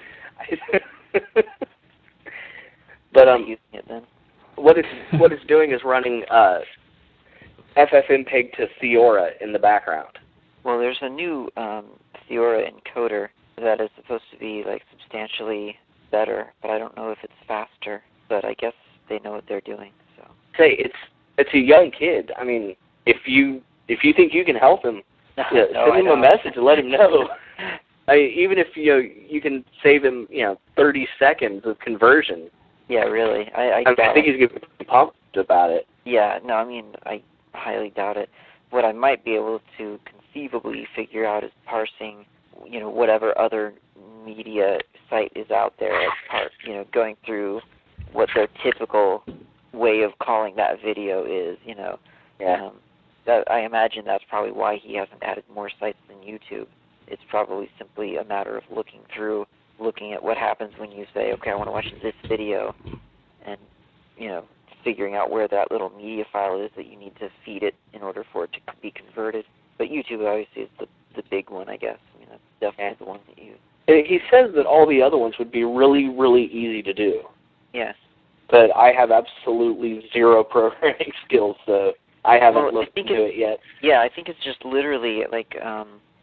But um, using it then. what it's what it's doing is running uh, FFmpeg to Theora in the background. Well, there's a new um, Theora encoder that is supposed to be like substantially better, but I don't know if it's faster. But I guess they know what they're doing. So. Say it's it's a young kid. I mean, if you if you think you can help him, no, yeah, no, send I him don't. a message and let him know. I mean, even if you know, you can save him, you know, thirty seconds of conversion. Yeah, really. I I, I, mean, I think he's gonna be pumped about it. Yeah, no, I mean, I highly doubt it. What I might be able to conceivably figure out is parsing, you know, whatever other media site is out there, as part, you know, going through what their typical way of calling that video is, you know. Yeah. Um, that, I imagine that's probably why he hasn't added more sites than YouTube. It's probably simply a matter of looking through, looking at what happens when you say, okay, I want to watch this video, and, you know, figuring out where that little media file is that you need to feed it in order for it to be converted. But YouTube obviously is the, the big one, I guess. I mean, that's definitely yeah. the one that you... And he says that all the other ones would be really, really easy to do. Yes. But I have absolutely zero programming skills, so I haven't well, looked I think into it yet. Yeah, I think it's just literally like, um,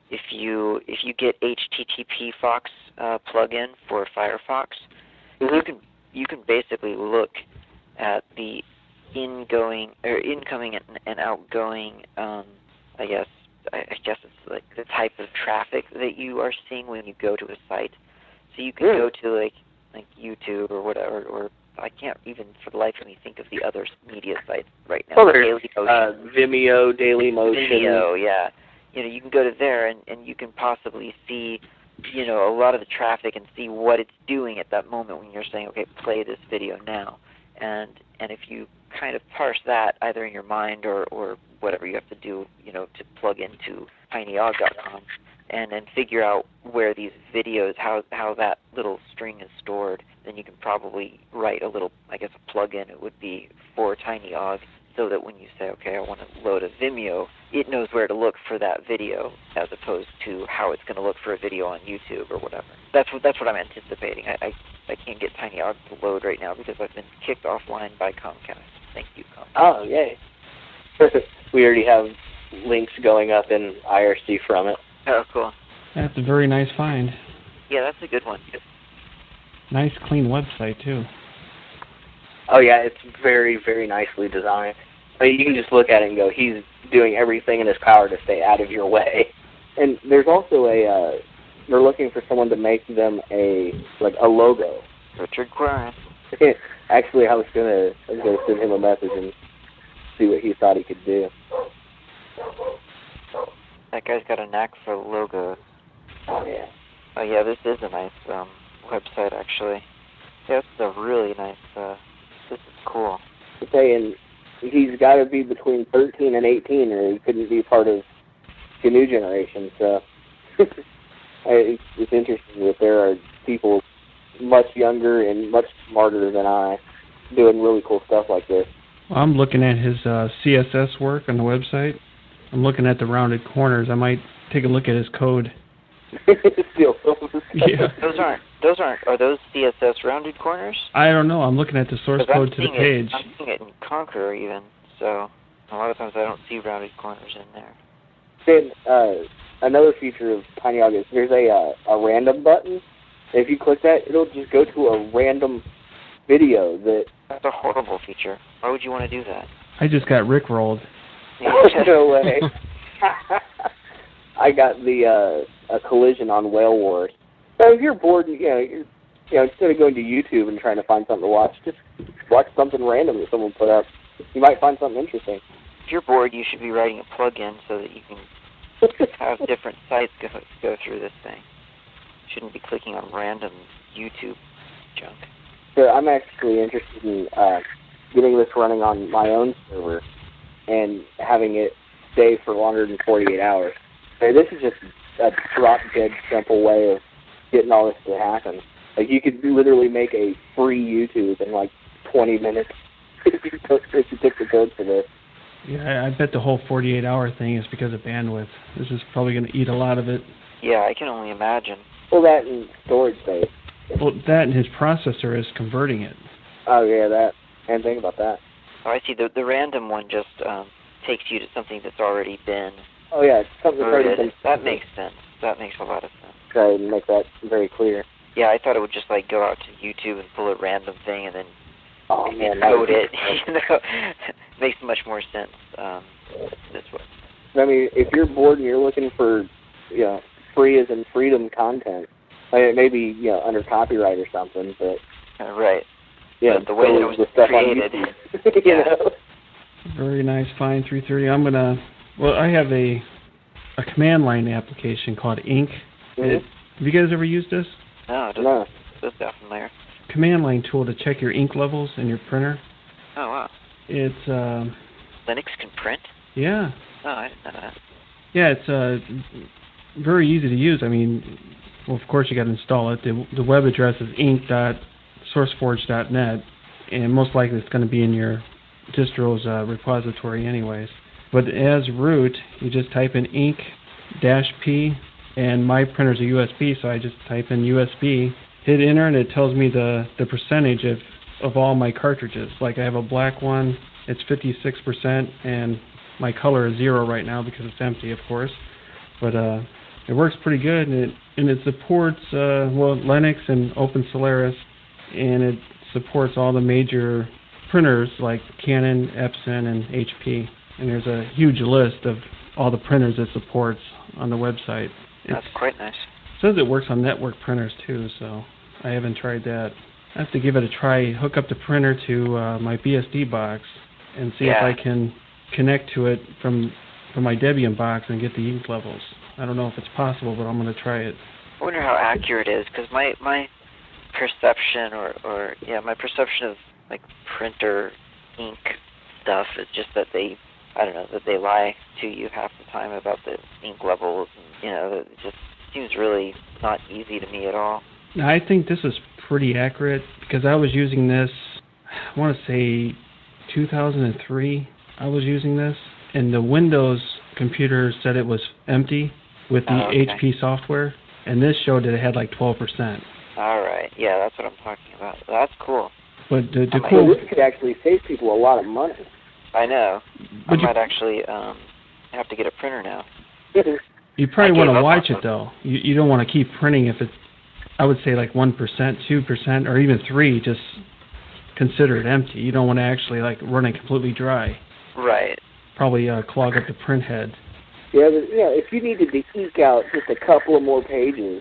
if you if you get H T T P Fox uh, plugin for Firefox, Mm-hmm. you can you can basically look at the ingoing or incoming and, and outgoing. Um, I guess I, I guess it's like the type of traffic that you are seeing when you go to a site. So you can Mm. go to like like YouTube or whatever, or I can't even for the life of me think of the other media sites right now. Well, there's Daily uh, Vimeo, Daily Motion. Vimeo, yeah. You know, you can go to there and, and you can possibly see, you know, a lot of the traffic and see what it's doing at that moment when you're saying, okay, play this video now. And and if you kind of parse that either in your mind or, or whatever you have to do, you know, to plug into tinyog dot com and then figure out where these videos, how how that little string is stored, then you can probably write a little, I guess, a plugin. It would be for TinyOg, so that when you say, okay, I want to load a Vimeo, it knows where to look for that video, as opposed to how it's going to look for a video on YouTube or whatever. That's what that's what I'm anticipating. I I, I can't get TinyOg to load right now because I've been kicked offline by Comcast. Thank you, Comcast. Oh, yay. We already have links going up in I R C from it. Oh, cool. That's a very nice find. Yeah, that's a good one. Nice, clean website, too. Oh, yeah, it's very, very nicely designed. I mean, you can just look at it and go, he's doing everything in his power to stay out of your way. And there's also a, uh, they're looking for someone to make them a, like, a logo. Richard Quirin. Actually, I was going to I was gonna send him a message and see what he thought he could do. That guy's got a knack for logos. Oh, yeah. Oh, yeah, this is a nice um, website, actually. Yeah, it's a really nice, uh, this is cool. I'm saying he's got to be between thirteen and eighteen, or he couldn't be part of the new generation. So it's, it's interesting that there are people much younger and much smarter than I doing really cool stuff like this. Well, I'm looking at his uh, C S S work on the website. I'm looking at the rounded corners. I might take a look at his code. Still, Yeah. Those aren't, those aren't, are those C S S rounded corners? I don't know. I'm looking at the source 'Cause I'm code to the seeing it- page. I'm seeing it in Conqueror even, so a lot of times I don't see rounded corners in there. Then uh, another feature of TinyOg is there's a uh, a random button. If you click that, it'll just go to a random video that. That's a horrible feature. Why would you want to do that? I just got rickrolled. No way. I got the uh, a collision on Whale Wars. So if you're bored, you know, you're, you know, instead of going to YouTube and trying to find something to watch, just watch something random that someone put up. You might find something interesting. If you're bored, you should be writing a plug-in so that you can have different sites go go through this thing. You shouldn't be clicking on random YouTube junk. So I'm actually interested in uh, getting this running on my own server and having it stay for longer than forty-eight hours. So this is just a drop-dead simple way of getting all this to happen. Like, you could literally make a free YouTube in, like, twenty minutes if you took, if you took the code for this. Yeah, I I bet the whole forty-eight hour thing is because of bandwidth. This is probably going to eat a lot of it. Yeah, I can only imagine. Well, that and storage space. Well, that and his processor is converting it. Oh, yeah, that. And think about that. Oh, I see. The the random one just um, takes you to something that's already been Oh, yeah, it's something that's already converted. been... That makes sense. That makes a lot of sense. Try and make that very clear. Yeah, I thought it would just like go out to YouTube and pull a random thing and then Oh, man, that would code be it. You know, makes much more sense um, this way. I mean, if you're bored and you're looking for, you know, free as in freedom content, I mean, maybe, you know, under copyright or something, but, Uh, right. yeah, But the way so that it was the stuff on created, YouTube, you yeah. know? Very nice find, three thirty. I'm going to... Well, I have a a command line application called Ink. Mm-hmm. It, have you guys ever used this? No, it doesn't, No. doesn't sound familiar. Command line tool to check your ink levels in your printer. Oh, wow. It's, um, Linux can print? yeah. Oh, I didn't know that. Yeah, it's uh, very easy to use. I mean, well, of course you got to install it. The, the web address is ink dot sourceforge dot net, and most likely it's going to be in your distro's uh, repository anyways. But as root, you just type in ink dash p, and my printer's a U S B, so I just type in U S B, hit enter, and it tells me the, the percentage of, of all my cartridges. Like I have a black one, it's fifty-six percent, and my color is zero right now because it's empty, of course. But uh, it works pretty good, and it and it supports uh, well Linux and OpenSolaris, and it supports all the major printers like Canon, Epson, and H P. And there's a huge list of all the printers it supports on the website. That's It's, quite nice. it says it works on network printers too, so I haven't tried that. I have to give it a try, hook up the printer to uh, my B S D box, and see Yeah. if I can connect to it from from my Debian box and get the ink levels. I don't know if it's possible, but I'm going to try it. I wonder how accurate it is, because my, my perception, or, or, yeah, my perception of, like, printer ink stuff is just that they, I don't know, that they lie to you half the time about the ink levels, and, you know, it just seems really not easy to me at all. Now, I think this is pretty accurate, because I was using this, I want to say two thousand three, I was using this, and the Windows computer said it was empty with the Oh, okay. H P software, and this showed that it had like twelve percent. All right, yeah, that's what I'm talking about. That's cool. But the, the I might- cool, So this could actually save people a lot of money. I know. but I you, might actually um, have to get a printer now. you probably I want gave to up watch on it though. You you don't want to keep printing if it's, I would say like one percent, two percent, or even three. Just consider it empty. You don't want to actually like run it completely dry. Right. Probably uh, clog up the print head. Yeah, but, you know, if you needed to eke out just a couple of more pages,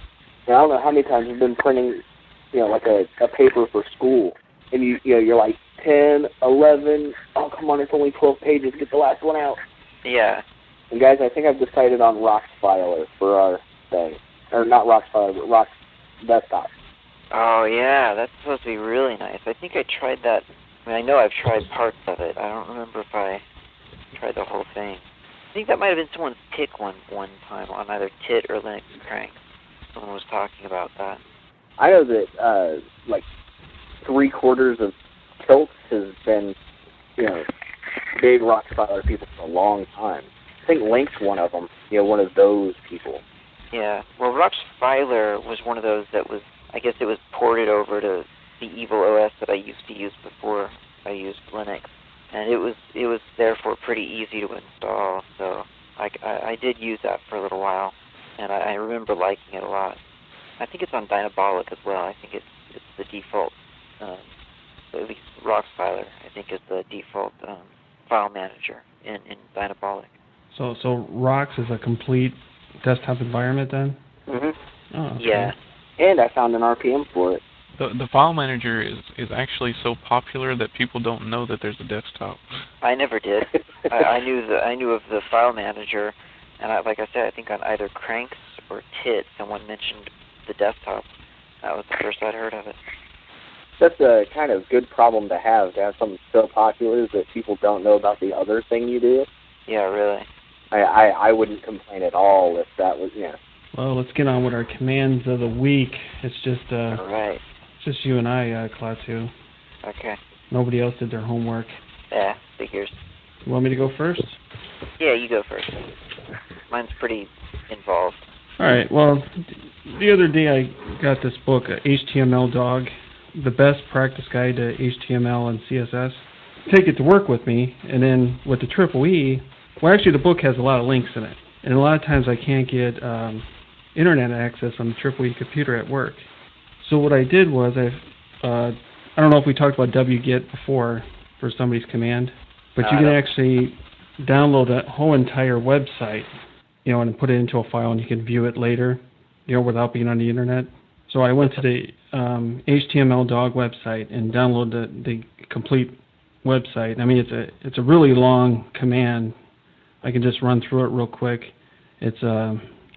I don't know how many times you've been printing, you know, like a, a paper for school, and you, you know, you're like ten, eleven, oh, come on, it's only twelve pages, get the last one out. Yeah. And guys, I think I've decided on Roxfiler for our thing. Or not Roxfiler, but Rox Desktop. Oh, yeah, that's supposed to be really nice. I think I tried that. I mean, I know I've tried parts of it. I don't remember if I tried the whole thing. I think that might have been someone's tick one one time on either Tit or Linux Crank. Someone was talking about that. I know that, uh, like, three quarters of Tilts has been, you know, big Roxfiler people for a long time. I think Link's one of them, you know, one of those people. Yeah. Well, Roxfiler was one of those that was, I guess it was ported over to the evil O S that I used to use before I used Linux. And it was it was therefore pretty easy to install, so I, I, I did use that for a little while, and I, I remember liking it a lot. I think it's on Dynabolic as well. I think it's it's the default, um, at least Roxfiler, I think is the default um, file manager in, in Dynabolic. So so Rox is a complete desktop environment then? Mm-hmm. Oh, okay. Yeah. And I found an R P M for it. The the file manager is, is actually so popular that people don't know that there's a desktop. I never did. I, I knew the I knew of the file manager, and I, like I said, I think on either Cranks or Tit, someone mentioned the desktop. That was the first I'd heard of it. That's a kind of good problem to have, to have something so popular that people don't know about the other thing you do. Yeah, really. I, I, I wouldn't complain at all if that was, you know. Well, let's get on with our commands of the week. It's just uh, All right. it's just you and I, uh, Klaatu. Okay. Nobody else did their homework. Yeah, figures. You want me to go first? Yeah, you go first. Mine's pretty involved. All right. Well, the other day I got this book, uh, H T M L Dog, the best practice guide to H T M L and C S S. Take it to work with me, and then with the Triple E, well, actually the book has a lot of links in it, and a lot of times I can't get um, internet access on the Triple E computer at work. So what I did was I, uh, I don't know if we talked about wget before for somebody's command, but you Uh, can no. actually download a whole entire website, you know, and put it into a file, and you can view it later, you know, without being on the internet. So I went to the um, H T M L Dog website and downloaded the, the complete website. I mean, it's a it's a really long command. I can just run through it real quick. It's uh,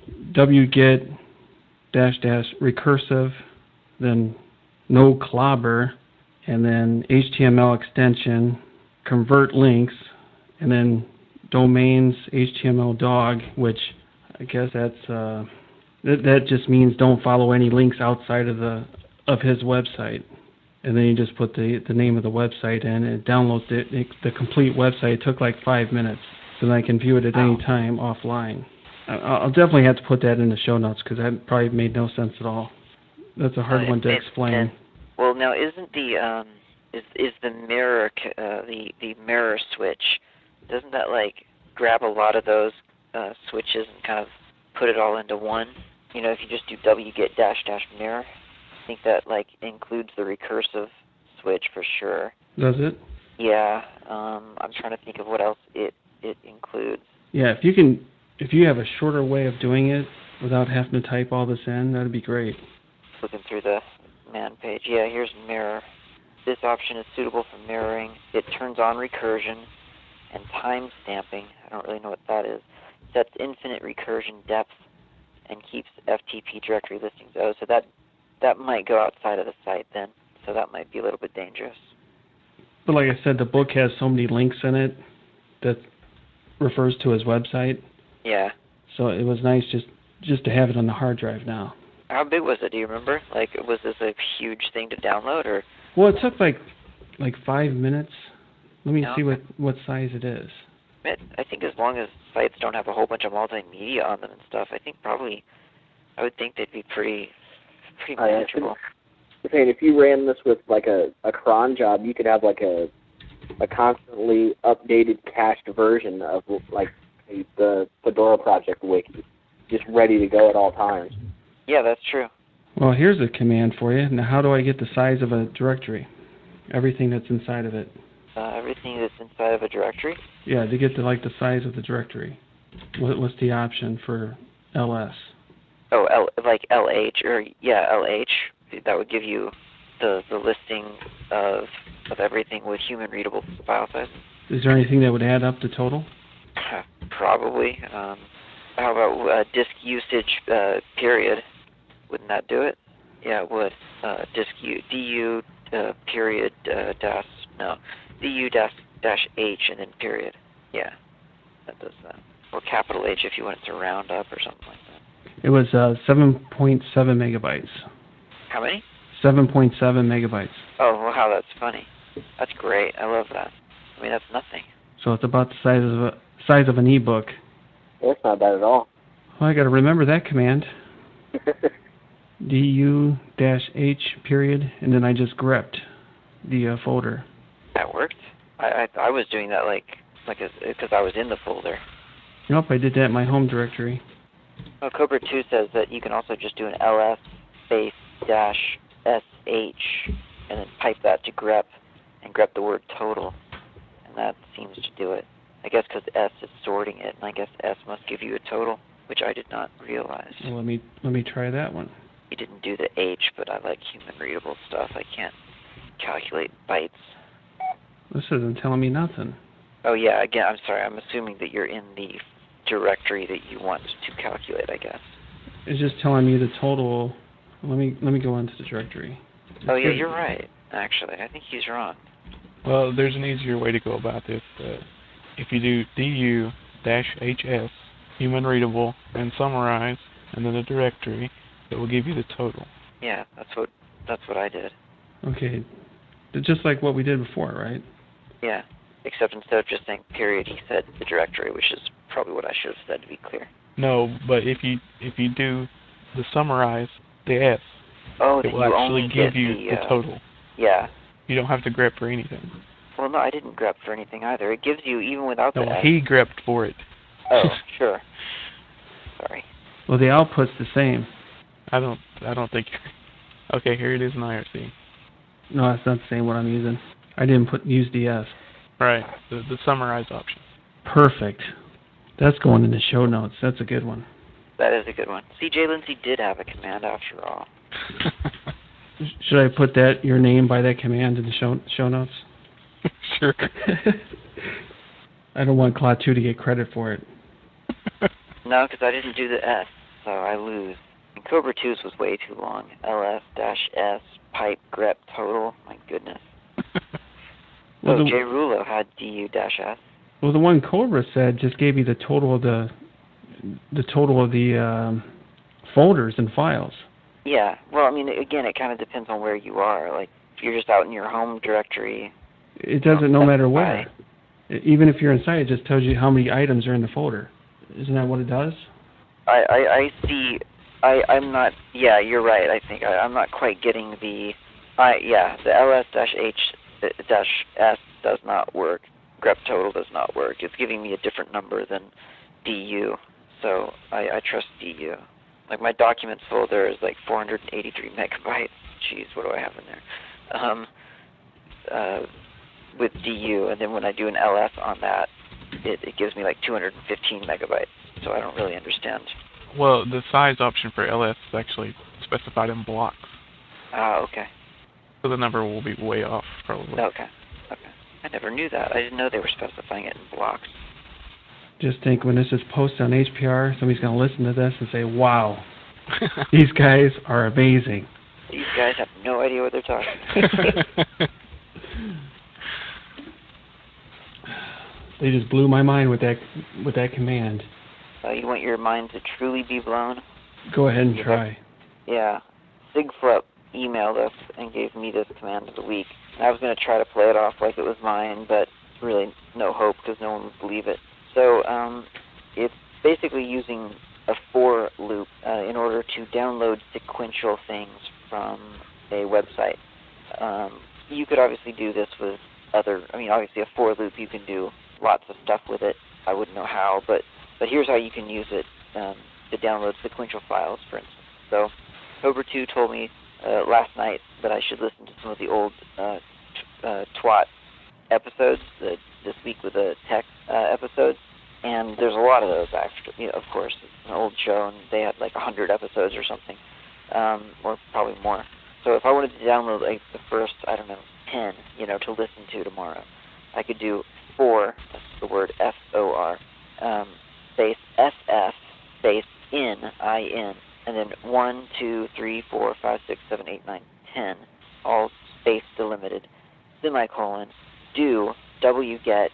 wget dash dash recursive, then no clobber, and then H T M L extension, convert links, and then domains H T M L dog, which I guess that's uh, that that just means don't follow any links outside of the of his website. And then you just put the the name of the website in, and it downloads it, it, the complete website. It took like five minutes, so then I can view it at any time offline. I, I'll definitely have to put that in the show notes because that probably made no sense at all. That's a hard Uh, one to it- explain. and- well, now isn't the um is is the mirror c- uh, the the mirror switch? Doesn't that like grab a lot of those uh, switches and kind of put it all into one. You know, if you just do wget dash dash mirror, I think that like includes the recursive switch for sure. Does it? Yeah, um, I'm trying to think of what else it it includes. Yeah, if you can, if you have a shorter way of doing it without having to type all this in, that'd be great. Looking through the man page. Yeah, here's mirror. This option is suitable for mirroring. It turns on recursion and time stamping. I don't really know what that is. Sets infinite recursion depth and keeps F T P directory listings. Oh, so that that might go outside of the site then. So that might be a little bit dangerous. But like I said, the book has so many links in it that refers to his website. Yeah. So it was nice just just to have it on the hard drive now. How big was it? Do you remember? Like, was this a huge thing to download, or? Well, it took like like five minutes. Let me No. see what what size it is. It, I think as long as sites don't have a whole bunch of multimedia on them and stuff, I think probably, I would think they'd be pretty, pretty I manageable. I'm saying if you ran this with like a, a cron job, you could have like a a constantly updated cached version of like a, the Fedora project wiki, just ready to go at all times. Yeah, that's true. Well, here's a command for you. Now, how do I get the size of a directory? Everything that's inside of it. Uh, everything that's inside of a directory? Yeah, to get to like the size of the directory. What, what's the option for L S? Oh, L, like L H, or yeah, L H. That would give you the the listing of of everything with human readable file size. Is there anything that would add up to total? Probably. Um, how about uh, disk usage uh, period? Wouldn't that do it? Yeah, it would. Uh, disk U, du uh, period uh, dash no du dash dash h and then period. Yeah, that does that. Or capital H if you want it to round up or something like that. It was uh, seven point seven megabytes. How many? seven point seven megabytes. Oh, wow, that's funny. That's great. I love that. I mean, that's nothing. So it's about the size of a size of an ebook. That's not bad at all. Well, I got to remember that command. du dash h period, and then I just grepped the uh, folder. That worked. I, I I was doing that like like because I was in the folder. Nope, I did that in my home directory. Well, Cobra two says that you can also just do an ls space dash sh and then pipe that to grep and grep the word total, and that seems to do it. I guess because S is sorting it, and I guess S must give you a total, which I did not realize. Well, let me let me try that one. You didn't do the H, but I like human readable stuff. I can't calculate bytes. This isn't telling me nothing. Oh yeah, again, I'm sorry. I'm assuming that you're in the directory that you want to calculate, I guess. It's just telling me the total. Let me let me go into the directory. Oh yeah, you're right. Actually, I think he's wrong. Well, there's an easier way to go about this. Uh, if you do du dash hs, human readable, and summarize, and then a directory, it will give you the total. Yeah, that's what that's what I did. Okay, just like what we did before, right? Yeah, except instead of just saying period, he said the directory, which is probably what I should have said to be clear. No, but if you if you do the summarize, the S, Oh, it then will you actually only give get you the, the uh, total. Yeah. You don't have to grep for anything. Well, no, I didn't grep for anything either. It gives you even without No, the S. he grepped for it. Oh, sure. Sorry. Well, the output's the same. I don't I don't think. Okay, here it is in I R C. No, that's not the same what I'm using. I didn't put use the S. Right, the the summarize option. Perfect. That's going in the show notes. That's a good one. That is a good one. C J Lindsay did have a command after all. Should I put that your name by that command in the show show notes? Sure. I don't want Klaatu to get credit for it. No, because I didn't do the S, so I lose. And Cobra two's was way too long. ls dash s pipe grep total. My goodness. Well, oh, the, Jay Rulo had du dash s. well, the one Cobra said just gave you the total of the the total of the um, folders and files. Yeah. Well, I mean, again, it kind of depends on where you are. Like, if you're just out in your home directory. It doesn't no matter where. Even if you're inside, it just tells you how many items are in the folder. Isn't that what it does? I, I, I see. I, I'm not. Yeah, you're right. I think I, I'm not quite getting the. I yeah, the ls dash h dash s does not work. Grep total does not work. It's giving me a different number than du. So I, I trust D U. Like my documents folder is like four hundred eighty-three megabytes. Jeez, what do I have in there? Um, uh, with D U, and then when I do an L S on that, it, it gives me like two hundred fifteen megabytes. So I don't really understand. Well, the size option for L S is actually specified in blocks. Ah, okay. So the number will be way off, probably. Okay. Okay. I never knew that. I didn't know they were specifying it in blocks. Just think when this is posted on H P R, somebody's going to listen to this and say, wow, these guys are amazing. These guys have no idea what they're talking about. They just blew my mind with that with that command. Uh, you want your mind to truly be blown? Go ahead and Yeah. try. Yeah. Sigflip emailed us and gave me this command of the week. I was going to try to play it off like it was mine, but really no hope because no one would believe it. So um, it's basically using a for loop uh, in order to download sequential things from a website. Um, you could obviously do this with other, I mean, obviously a for loop, you can do lots of stuff with it. I wouldn't know how, but, but here's how you can use it um, to download sequential files, for instance. So Cobra two told me uh, last night that I should listen to some of the old uh, t- uh, twat episodes, uh, this week with the tech uh, episodes, and there's a lot of those, actually. You know, of course, it's an old show, and they had like one hundred episodes or something, um, or probably more. So if I wanted to download like the first, I don't know, ten, you know, to listen to tomorrow, I could do for, that's the word F O R, um, space F F, space in, I N, and then one, two, three, four, five, six, seven, eight, nine, ten, all space delimited, semicolon, do, wget,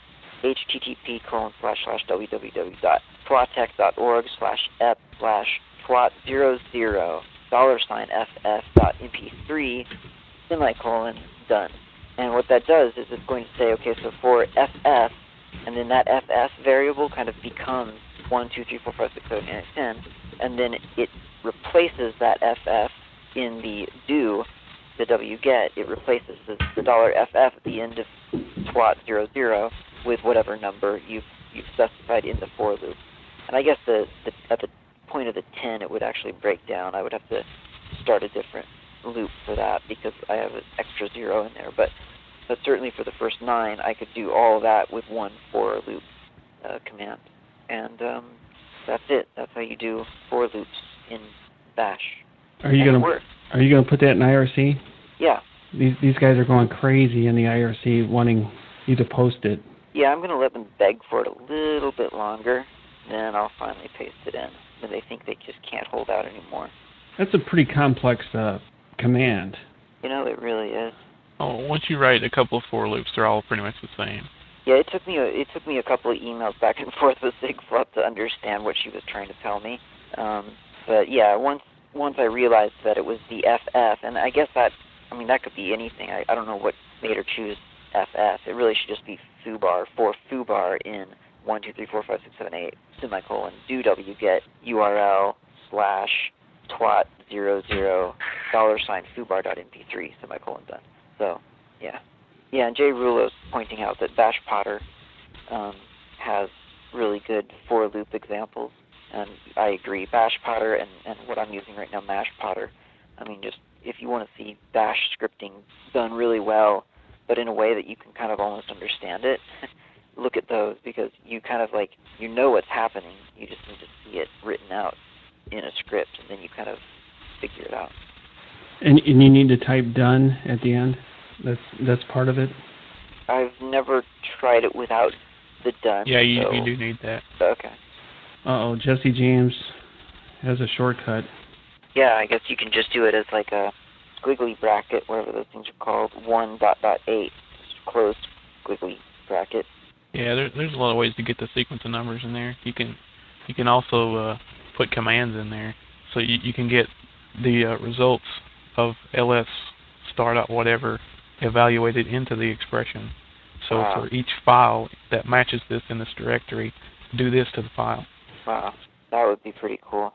http colon slash slash www dot twatech dot org slash ep slash twat zero zero dollar sign ff dot mp3 semicolon done. And what that does is it's going to say, okay, so for F F, and then that F F variable kind of becomes one, two, three, four, five, six, seven, eight, nine, ten, and then it replaces that F F in the do, the wget, it replaces the, the dollar F F at the end of twat zero zero with whatever number you've, you've specified in the for loop. And I guess the, the at the point of the ten, it would actually break down. I would have to start a different loop for that because I have an extra zero in there. But but certainly for the first nine, I could do all of that with one for loop uh, command. And um, that's it. That's how you do for loops in Bash. Are you And it gonna works. Are you gonna put that in I R C? Yeah. These these guys are going crazy in the I R C, wanting you to post it. Yeah, I'm going to let them beg for it a little bit longer, then I'll finally paste it in. When they think they just can't hold out anymore. That's a pretty complex uh, command. You know, it really is. Oh, once you write a couple of for loops, they're all pretty much the same. Yeah, it took me a, it took me a couple of emails back and forth with Sigflip to understand what she was trying to tell me. Um, but yeah, once once I realized that it was the F F, and I guess that, I mean, that could be anything. I, I don't know what made her choose F F. It really should just be foobar, for foobar in one, two, three, four, five, six, seven, eight, semicolon, do wget U R L slash twat zero zero dollar sign foobar dot mp3 semicolon done. So yeah, yeah. And Jay Rulo's pointing out that Bash Potter um, has really good for loop examples, and I agree. Bash Potter and and what I'm using right now, Mash Potter. I mean, just if you want to see Bash scripting done really well, but in a way that you can kind of almost understand it. Look at those because you kind of like, you know what's happening. You just need to see it written out in a script, and then you kind of figure it out. And, and you need to type done at the end? That's that's part of it? I've never tried it without the done. Yeah, you, so, you do need that. Okay. Uh-oh, Jesse James has a shortcut. Yeah, I guess you can just do it as like a squiggly bracket, whatever those things are called, one dot dot eight, just closed squiggly bracket. Yeah, there, there's a lot of ways to get the sequence of numbers in there. You can you can also uh, put commands in there, so you, you can get the uh, results of ls star dot whatever evaluated into the expression. So Wow. for each file that matches this in this directory, do this to the file. Wow, that would be pretty cool.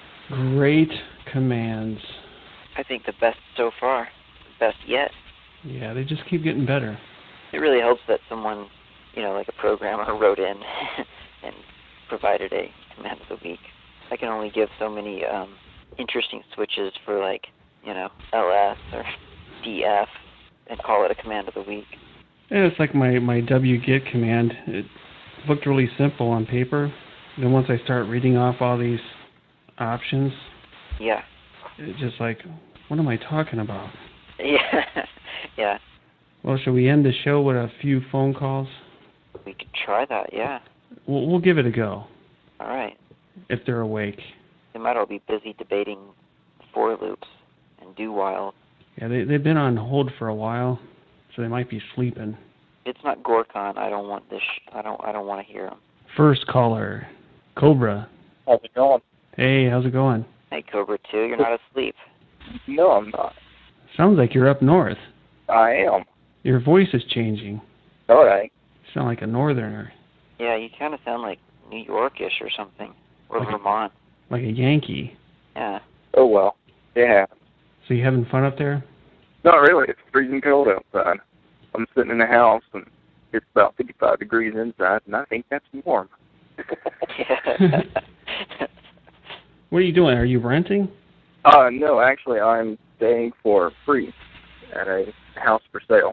Great commands. I think the best so far, best yet. Yeah, they just keep getting better. It really helps that someone, you know, like a programmer wrote in and provided a command of the week. I can only give so many um, interesting switches for, like, you know, L S or D F and call it a command of the week. Yeah, it's like my, my wget command. It looked really simple on paper. Then once I start reading off all these options, Yeah. it's just like, what am I talking about? Yeah. Yeah. Well, shall we end the show with a few phone calls? We could try that, yeah. We'll, we'll give it a go, All right. if they're awake. They might all be busy debating for loops and do while. Yeah, they, they've been on hold for a while, so they might be sleeping. If it's not Gorkon, I don't want this. Sh- I don't. I don't want to hear them. First caller, Cobra. How's it going? Hey, how's it going? Hey, Cobra two, you're not asleep. No, I'm not. Sounds like you're up north. I am. Your voice is changing. All right. You sound like a northerner, Yeah, you kind of sound like New Yorkish or something, or Okay. Vermont. like a Yankee. Yeah. Oh, well. Yeah. So you having fun up there? Not really. It's freezing cold outside. I'm sitting in the house, and it's about fifty-five degrees inside, and I think that's warm. Yeah. What are you doing? Are you renting? uh, no, actually, I'm staying for free at a house for sale.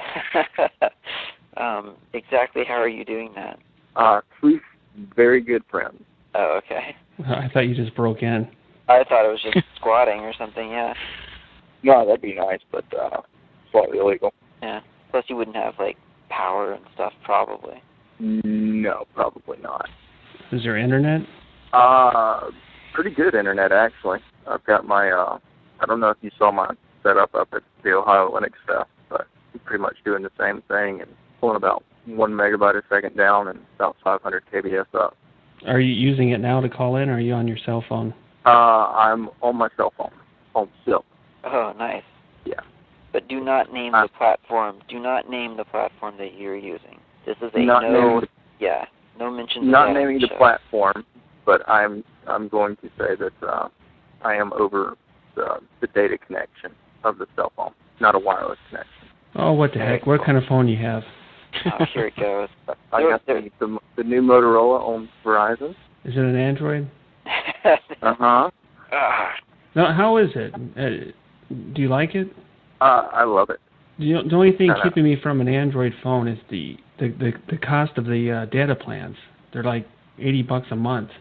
um, exactly how are you doing that? Uh, three very good friends. Oh, okay. I thought you just broke in. I thought it was just squatting or something, yeah. No, that'd be nice, but uh, slightly illegal. Yeah. Plus you wouldn't have, like, power and stuff, probably. No, probably not. Is there internet? Uh, pretty good internet, actually. I've got my, uh, I don't know if you saw my setup up at the Ohio Linux Fest, but I'm pretty much doing the same thing and pulling about one megabyte a second down and about five hundred K B S up. Are you using it now to call in, or are you on your cell phone? Uh, I'm on my cell phone, on Silk. Oh, nice. Yeah. But do not name Uh, the platform. Do not name the platform that you're using. This is a Not no, naming yeah, no mention of Not that naming the show. platform, but I'm I'm going to say that uh, I am over the, the data connection of the cell phone, not a wireless connection. Oh, what the heck? What kind of phone you have? Oh, here it goes. I There- got the, the the new Motorola on Verizon. Is it an Android? Uh huh. Ah, No, how is it? Uh, do you like it? Uh, I love it. You know, the only thing Kinda. keeping me from an Android phone is the the the, the cost of the uh, data plans. They're like eighty bucks a month.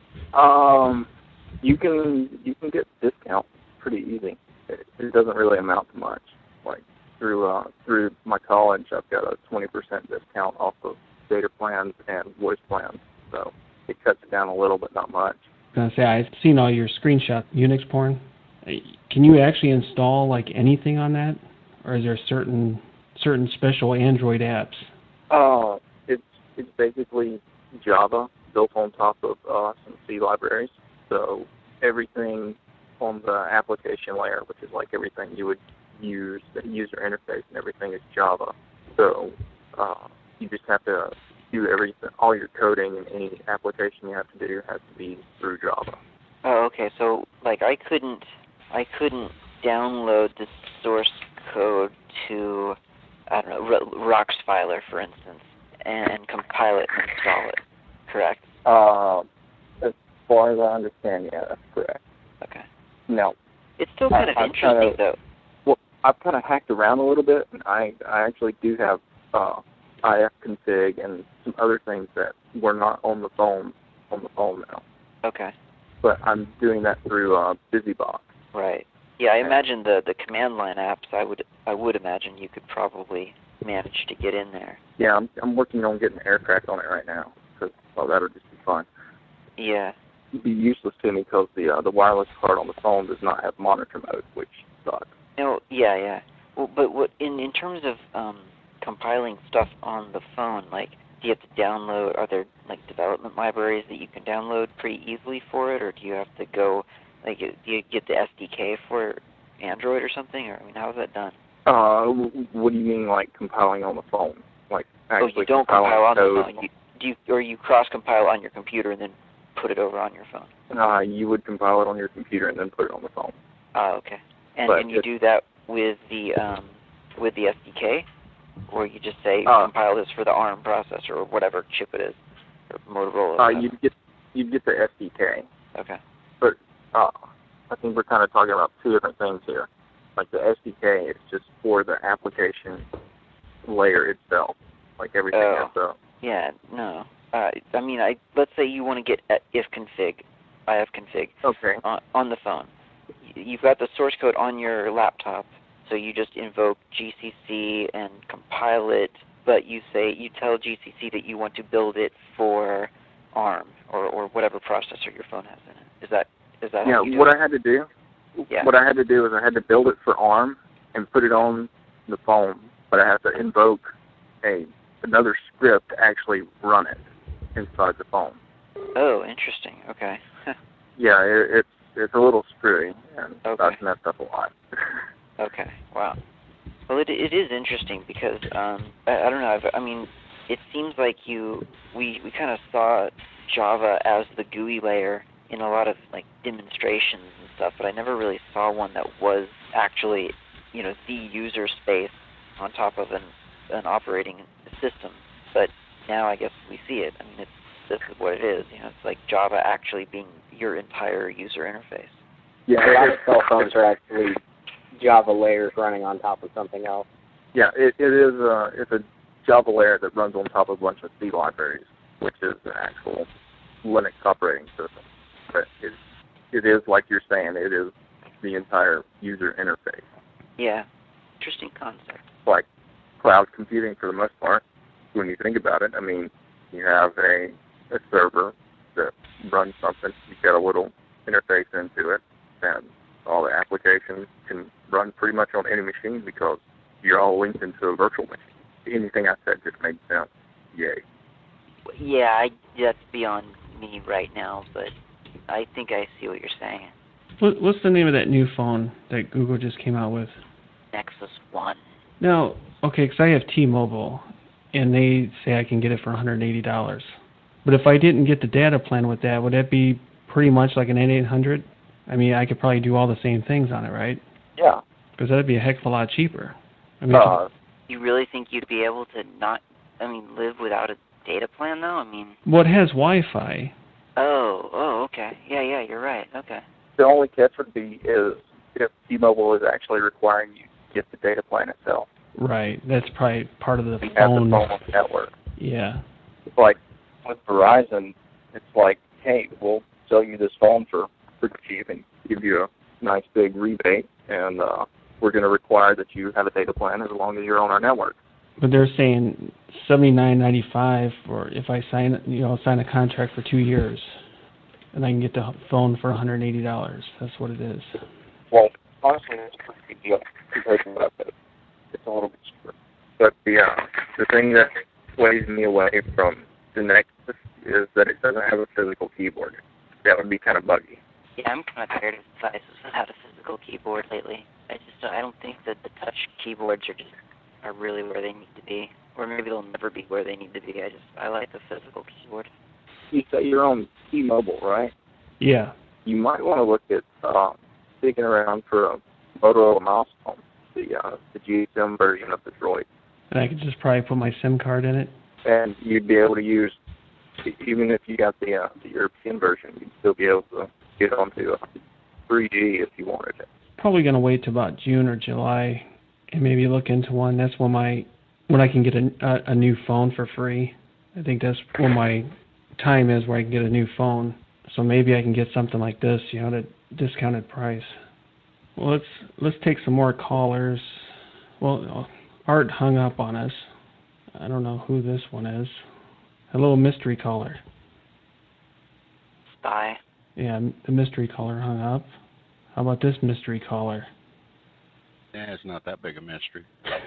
Um, you can you can get discounts pretty easy. It, it doesn't really amount to much. Like through uh through my college, I've got a twenty percent discount off of data plans and voice plans. So it cuts it down a little, but not much. I was gonna say I've seen all your screenshot Unix porn. Uh, Can you actually install like anything on that, or is there certain certain special Android apps? Uh, it's it's basically Java built on top of uh, some C libraries. So everything on the application layer, which is like everything you would use, the user interface and everything is Java. So uh, you just have to do everything, all your coding and any application you have to do has to be through Java. oh, okay. So, like, I couldn't, I couldn't download the source code to, I don't know, R- Roxfiler, for instance, and, and compile it and install it. Correct? Uh, as far as I understand, yeah, that's correct. Okay. Now, It's still kind of I- I've interesting, kinda- though. well, I've kind of hacked around a little bit, and I, I actually do have uh, ifconfig and some other things that were not on the phone on the phone now. Okay. But I'm doing that through uh, BusyBox. Right. Yeah, I imagine the the command line apps. I would I would imagine you could probably manage to get in there. Yeah, I'm I'm working on getting AirTrack on it right now, because well, that'll just be fun. Yeah. It'd be useless to me because the uh, the wireless card on the phone does not have monitor mode, which sucks. No. Yeah. Yeah. Well, but what in in terms of um, compiling stuff on the phone, like, do you have to download? Are there like development libraries that you can download pretty easily for it, or do you have to go? Like, do you get the S D K for Android or something? Or I mean, how is that done? Uh, w- what do you mean, like compiling on the phone? Like actually oh, you don't compiling compile on code? the phone. You, do you, or you cross compile on your computer and then put it over on your phone? Uh, you would compile it on your computer and then put it on the phone. Oh, okay. And But and you it- do that with the um, with the S D K, or you just say Uh, compile this for the ARM processor or whatever chip it is, or Motorola. Uh, or you whatever. get you'd get the S D K. Okay. But uh, I think we're kind of talking about two different things here. Like the S D K is just for the application layer itself, like everything Oh. else. So, Yeah, no. Uh, I mean, I let's say you want to get at ifconfig, ifconfig okay. on, on the phone. Y- You've got the source code on your laptop, so you just invoke G C C and compile it, but you say you tell G C C that you want to build it for ARM or, or whatever processor your phone has in it. Is that is that Yeah, how you do what it? I had to do, Yeah. what I had to do is I had to build it for ARM and put it on the phone, but I have to invoke a another script to actually run it inside the phone. Oh, interesting. Okay. Yeah, it, it's it's a little screwy, and Okay. that's messed up a lot. Okay. Wow. Well, it it is interesting because um, I, I don't know. I've, I mean, it seems like you we we kind of saw Java as the G U I layer in a lot of like demonstrations and stuff, but I never really saw one that was actually, you know, the user space on top of an an operating system. But now I guess we see it. I mean, it's this is what it is. You know, it's like Java actually being your entire user interface. Yeah, A lot of it- cell phones are actually Java layers running on top of something else. Yeah, it, it is a it's a Java layer that runs on top of a bunch of C libraries, which is the actual Linux operating system. But it it is like you're saying, it is the entire user interface. Yeah. Interesting concept. Like cloud computing for the most part. When you think about it, I mean, you have a a server that runs something. You've got a little interface into it, and all the applications can run pretty much on any machine because you're all linked into a virtual machine. Anything I said just made sense. Yay. Yeah, I, that's beyond me right now, but I think I see what you're saying. What, what's the name of that new phone that Google just came out with? Nexus One. Now, okay, because I have T-Mobile, and they say I can get it for one hundred eighty dollars. But if I didn't get the data plan with that, would that be pretty much like an N eight hundred? I mean, I could probably do all the same things on it, right? Yeah. Because that'd be a heck of a lot cheaper. I mean, Uh, You really think you'd be able to not, I mean, live without a data plan, though? I mean, well, it has Wi-Fi. oh, oh, okay. Yeah, yeah, you're right. Okay. the only catch would be is if T-Mobile is actually requiring you to get the data plan itself. Right. That's probably part of the You have phone. the phone network. Yeah. It's like with Verizon, it's like, hey, we'll sell you this phone for pretty cheap and give you a nice big rebate, and uh, we're going to require that you have a data plan as long as you're on our network. But they're saying seventy-nine ninety-five, or if I sign, you know, sign a contract for two years, and I can get the phone for one hundred eighty dollars. That's what it is. Well, honestly, it's a pretty good deal compared to what I paid. It's a little bit cheaper. But the uh, the thing that sways me away from the Nexus is that it doesn't have a physical keyboard. That would be kind of buggy. Yeah, I'm kind of tired of devices without a physical keyboard lately. I just, I don't think that the touch keyboards are just, are really where they need to be. Or maybe they'll never be where they need to be. I just, I like the physical keyboard. You say you're on T-Mobile, right? Yeah. You might want to look at uh, digging around for a Motorola mouse phone, the uh, the G S M version of the Droid, And I could just probably put my SIM card in it. and you'd be able to use, even if you got the uh, the European version, you'd still be able to get onto uh, three G if you wanted it. Probably going to wait till about June or July and maybe look into one. That's when my when I can get a, a, a new phone for free. I think that's when my time is where I can get a new phone. So maybe I can get something like this, you know, at a discounted price. Well, let's let's take some more callers. Well, Art hung up on us. I don't know who this one is. Hello, mystery caller. Spy. Yeah, the mystery caller hung up. How about this mystery caller? Yeah, it's not that big a mystery.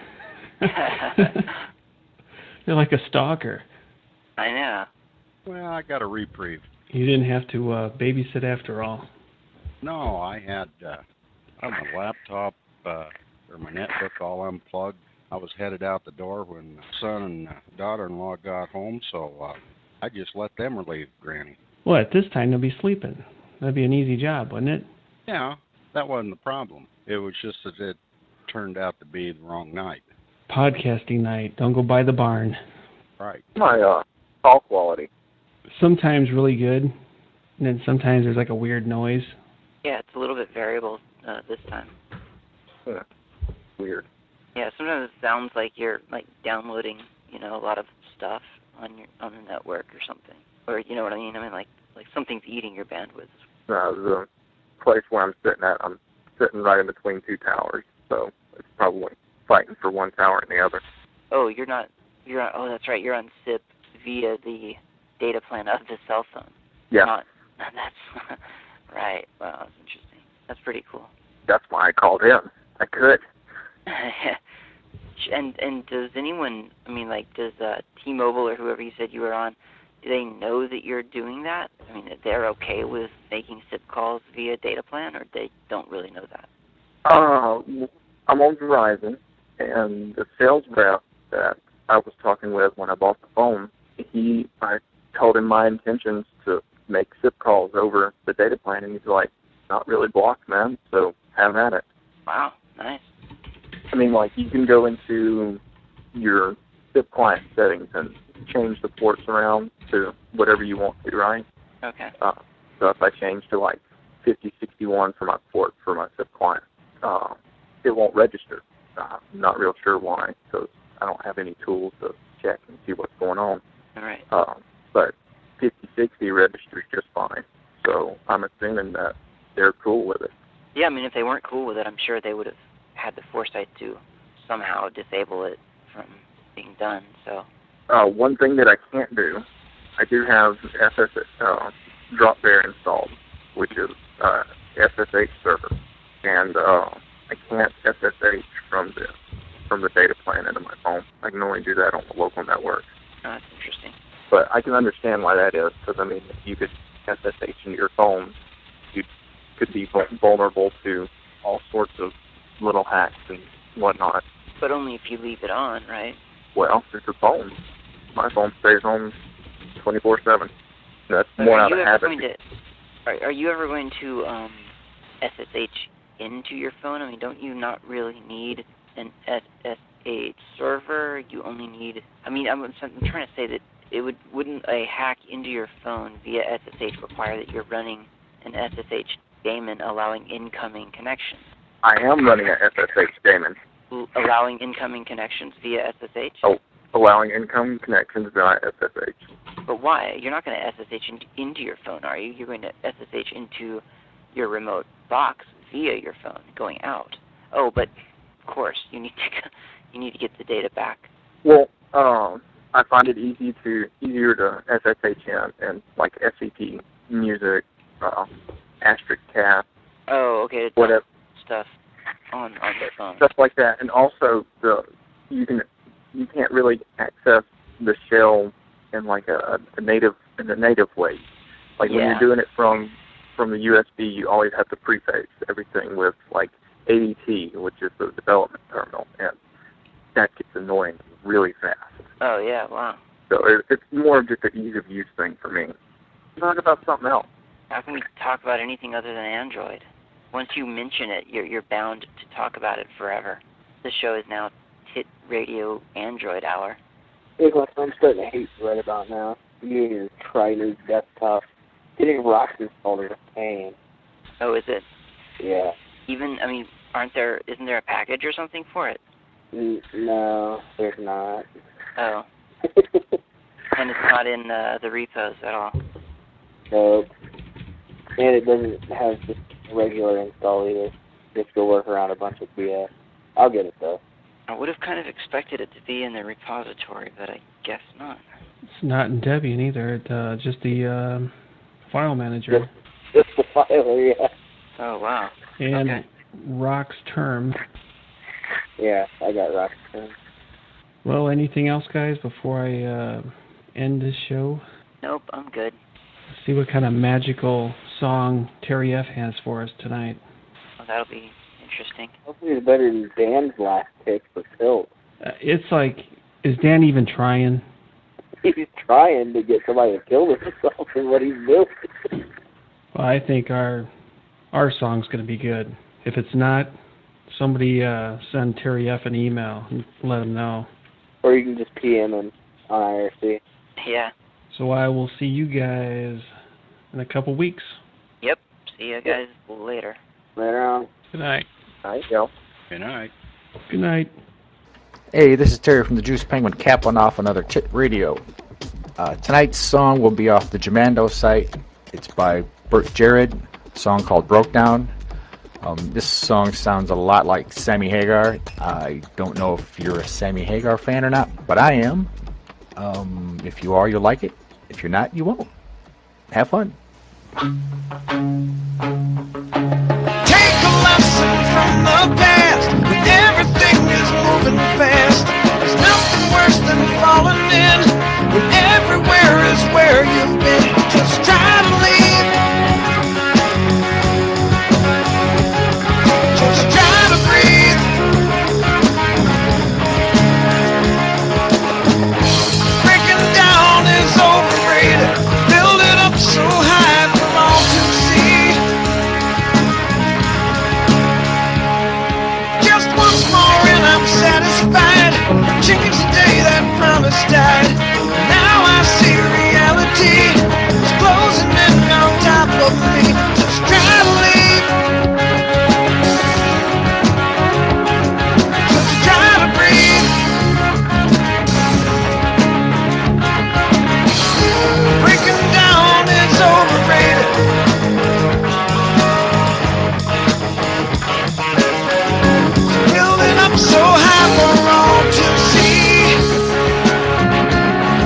You're like a stalker. I know. Well, I got a reprieve. You didn't have to uh, babysit after all. No, I had uh, on my laptop uh, or my netbook all unplugged. I was headed out the door when son and daughter-in-law got home, so uh, I just let them relieve Granny. Well, at this time they'll be sleeping. That'd be an easy job, wouldn't it? Yeah, that wasn't the problem. It was just that it turned out to be the wrong night. Podcasting night. Don't go by the barn. Right. My uh, call quality. Sometimes really good, and then sometimes there's like a weird noise. Yeah, it's a little bit variable uh, this time. Yeah. Weird. Yeah, sometimes it sounds like you're like downloading, you know, a lot of stuff on your on the network or something, or you know what I mean. I mean, like like something's eating your bandwidth. Uh, the place where I'm sitting at, I'm sitting right in between two towers, so it's probably fighting for one tower and the other. Oh, you're not. You're on. Oh, that's right. You're on S I P via the data plan of the cell phone. Yeah. Not. That's right. Wow, that's interesting. That's pretty cool. That's why I called in. I could. and and does anyone? I mean, like, does uh, T-Mobile or whoever you said you were on, do they know that you're doing that? I mean, they're okay with making S I P calls via data plan, or they don't really know that? Uh, I'm on Verizon, and the sales rep that I was talking with when I bought the phone, he, I told him my intentions to make S I P calls over the data plan, and he's like, not really blocked, man, so have at it. Wow, nice. I mean, like, you can go into your S I P client settings and change the ports around to whatever you want to, right? Okay. Uh, so if I change to, like, fifty sixty-one for my port for my S I P client, uh, it won't register. Uh, I'm not real sure why, because I don't have any tools to check and see what's going on. All right. Uh, but fifty sixty registers just fine. So I'm assuming that they're cool with it. Yeah, I mean, if they weren't cool with it, I'm sure they would have had the foresight to somehow disable it from being done. So. Uh, one thing that I can't do, I do have S S H, uh, Dropbear installed, which is uh, S S H server, and uh, I can't S S H from the from the data plan into my phone. I can only do that on the local network. Oh, that's interesting. But I can understand why that is, because I mean, if you could S S H into your phone, you could be vulnerable to all sorts of little hacks and whatnot. But only if you leave it on, right? Well, it's a phone. My phone stays on twenty-four seven. That's But more are out you of ever habit. going to, are, are you ever going to um, S S H into your phone? I mean, don't you not really need an S S H server? You only need. I mean, I'm, I'm trying to say that it would wouldn't a hack into your phone via S S H require that you're running an S S H daemon allowing incoming connections? I am running an S S H daemon. L- allowing incoming connections via S S H? Oh, allowing incoming connections via S S H. But why? You're not going to S S H in, into your phone, are you? You're going to S S H into your remote box via your phone going out. Oh, but of course you need to you need to get the data back. Well, um, I find it easy to easier to S S H in and like S C P music, uh, asterisk cat. Oh, okay. It's whatever stuff on on the phone. Stuff like that, and also the you can you can't really access the shell in like a, a native in a native way. Like yeah. when you're doing it from from the U S B, you always have to prefix everything with like A D T, which is the development terminal, and that gets annoying really fast. Oh yeah, wow. So it, it's more of just an ease of use thing for me. Talk about something else. How can we talk about anything other than Android? Once you mention it, you're you're bound to talk about it forever. This show is now Hit Radio Android Hour. It's what I'm starting to hate right about now. You and your Triner desktop. Getting rocks installed is a pain. Oh, is it? Yeah. Even, I mean, aren't there, isn't there a package or something for it? N- no, there's not. Oh. And it's not in uh, the repos at all. Nope. And it doesn't have just regular install either. Just go work around a bunch of B S. I'll get it though. I would have kind of expected it to be in the repository, but I guess not. It's not in Debian either. It's uh, just the um, file manager. Just, just the file, yeah. Oh, wow. And okay. Rock's term. Yeah, I got Rock's term. Well, anything else, guys, before I uh, end this show? Nope, I'm good. Let's see what kind of magical song Terry F. has for us tonight. Well, that'll be interesting. Hopefully it's better than Dan's last pick for Tilt. Uh, it's like, is Dan even trying? He's trying to get somebody to kill himself for what he's doing. Well, I think our our song's going to be good. If it's not, somebody uh, send Terry F. an email and let him know. Or you can just P M him on I R C. Yeah. So I will see you guys in a couple weeks. Yep. See you guys later. Later on. Good night. Night, yo. Good night. Good night. Hey, this is Terry from the Juice Penguin, capping off another Tit Radio. Uh, tonight's song will be off the Jamando site. It's by Bert Jared, a song called Broke Down. Um, this song sounds a lot like Sammy Hagar. I don't know if you're a Sammy Hagar fan or not, but I am. Um, if you are, you'll like it. If you're not, you won't. Have fun. Take a lesson from the past when everything is moving fast. There's nothing worse than falling in when everywhere is where you've been. Just try to leave. Just try to breathe. Breaking down is overrated. Build it up so high for all to see. Just once more and I'm satisfied. Change the day that promise died. Now I see reality. It's closing in on top of me. Just try to leave. Just try to breathe. Breaking down is overrated. Building up so high for all to see.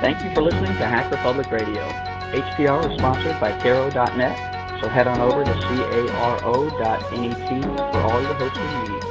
Thank you for listening to Hacker Public Radio. H P R is sponsored by Caro dot net, so head on over to caro dot net for all your hosting needs.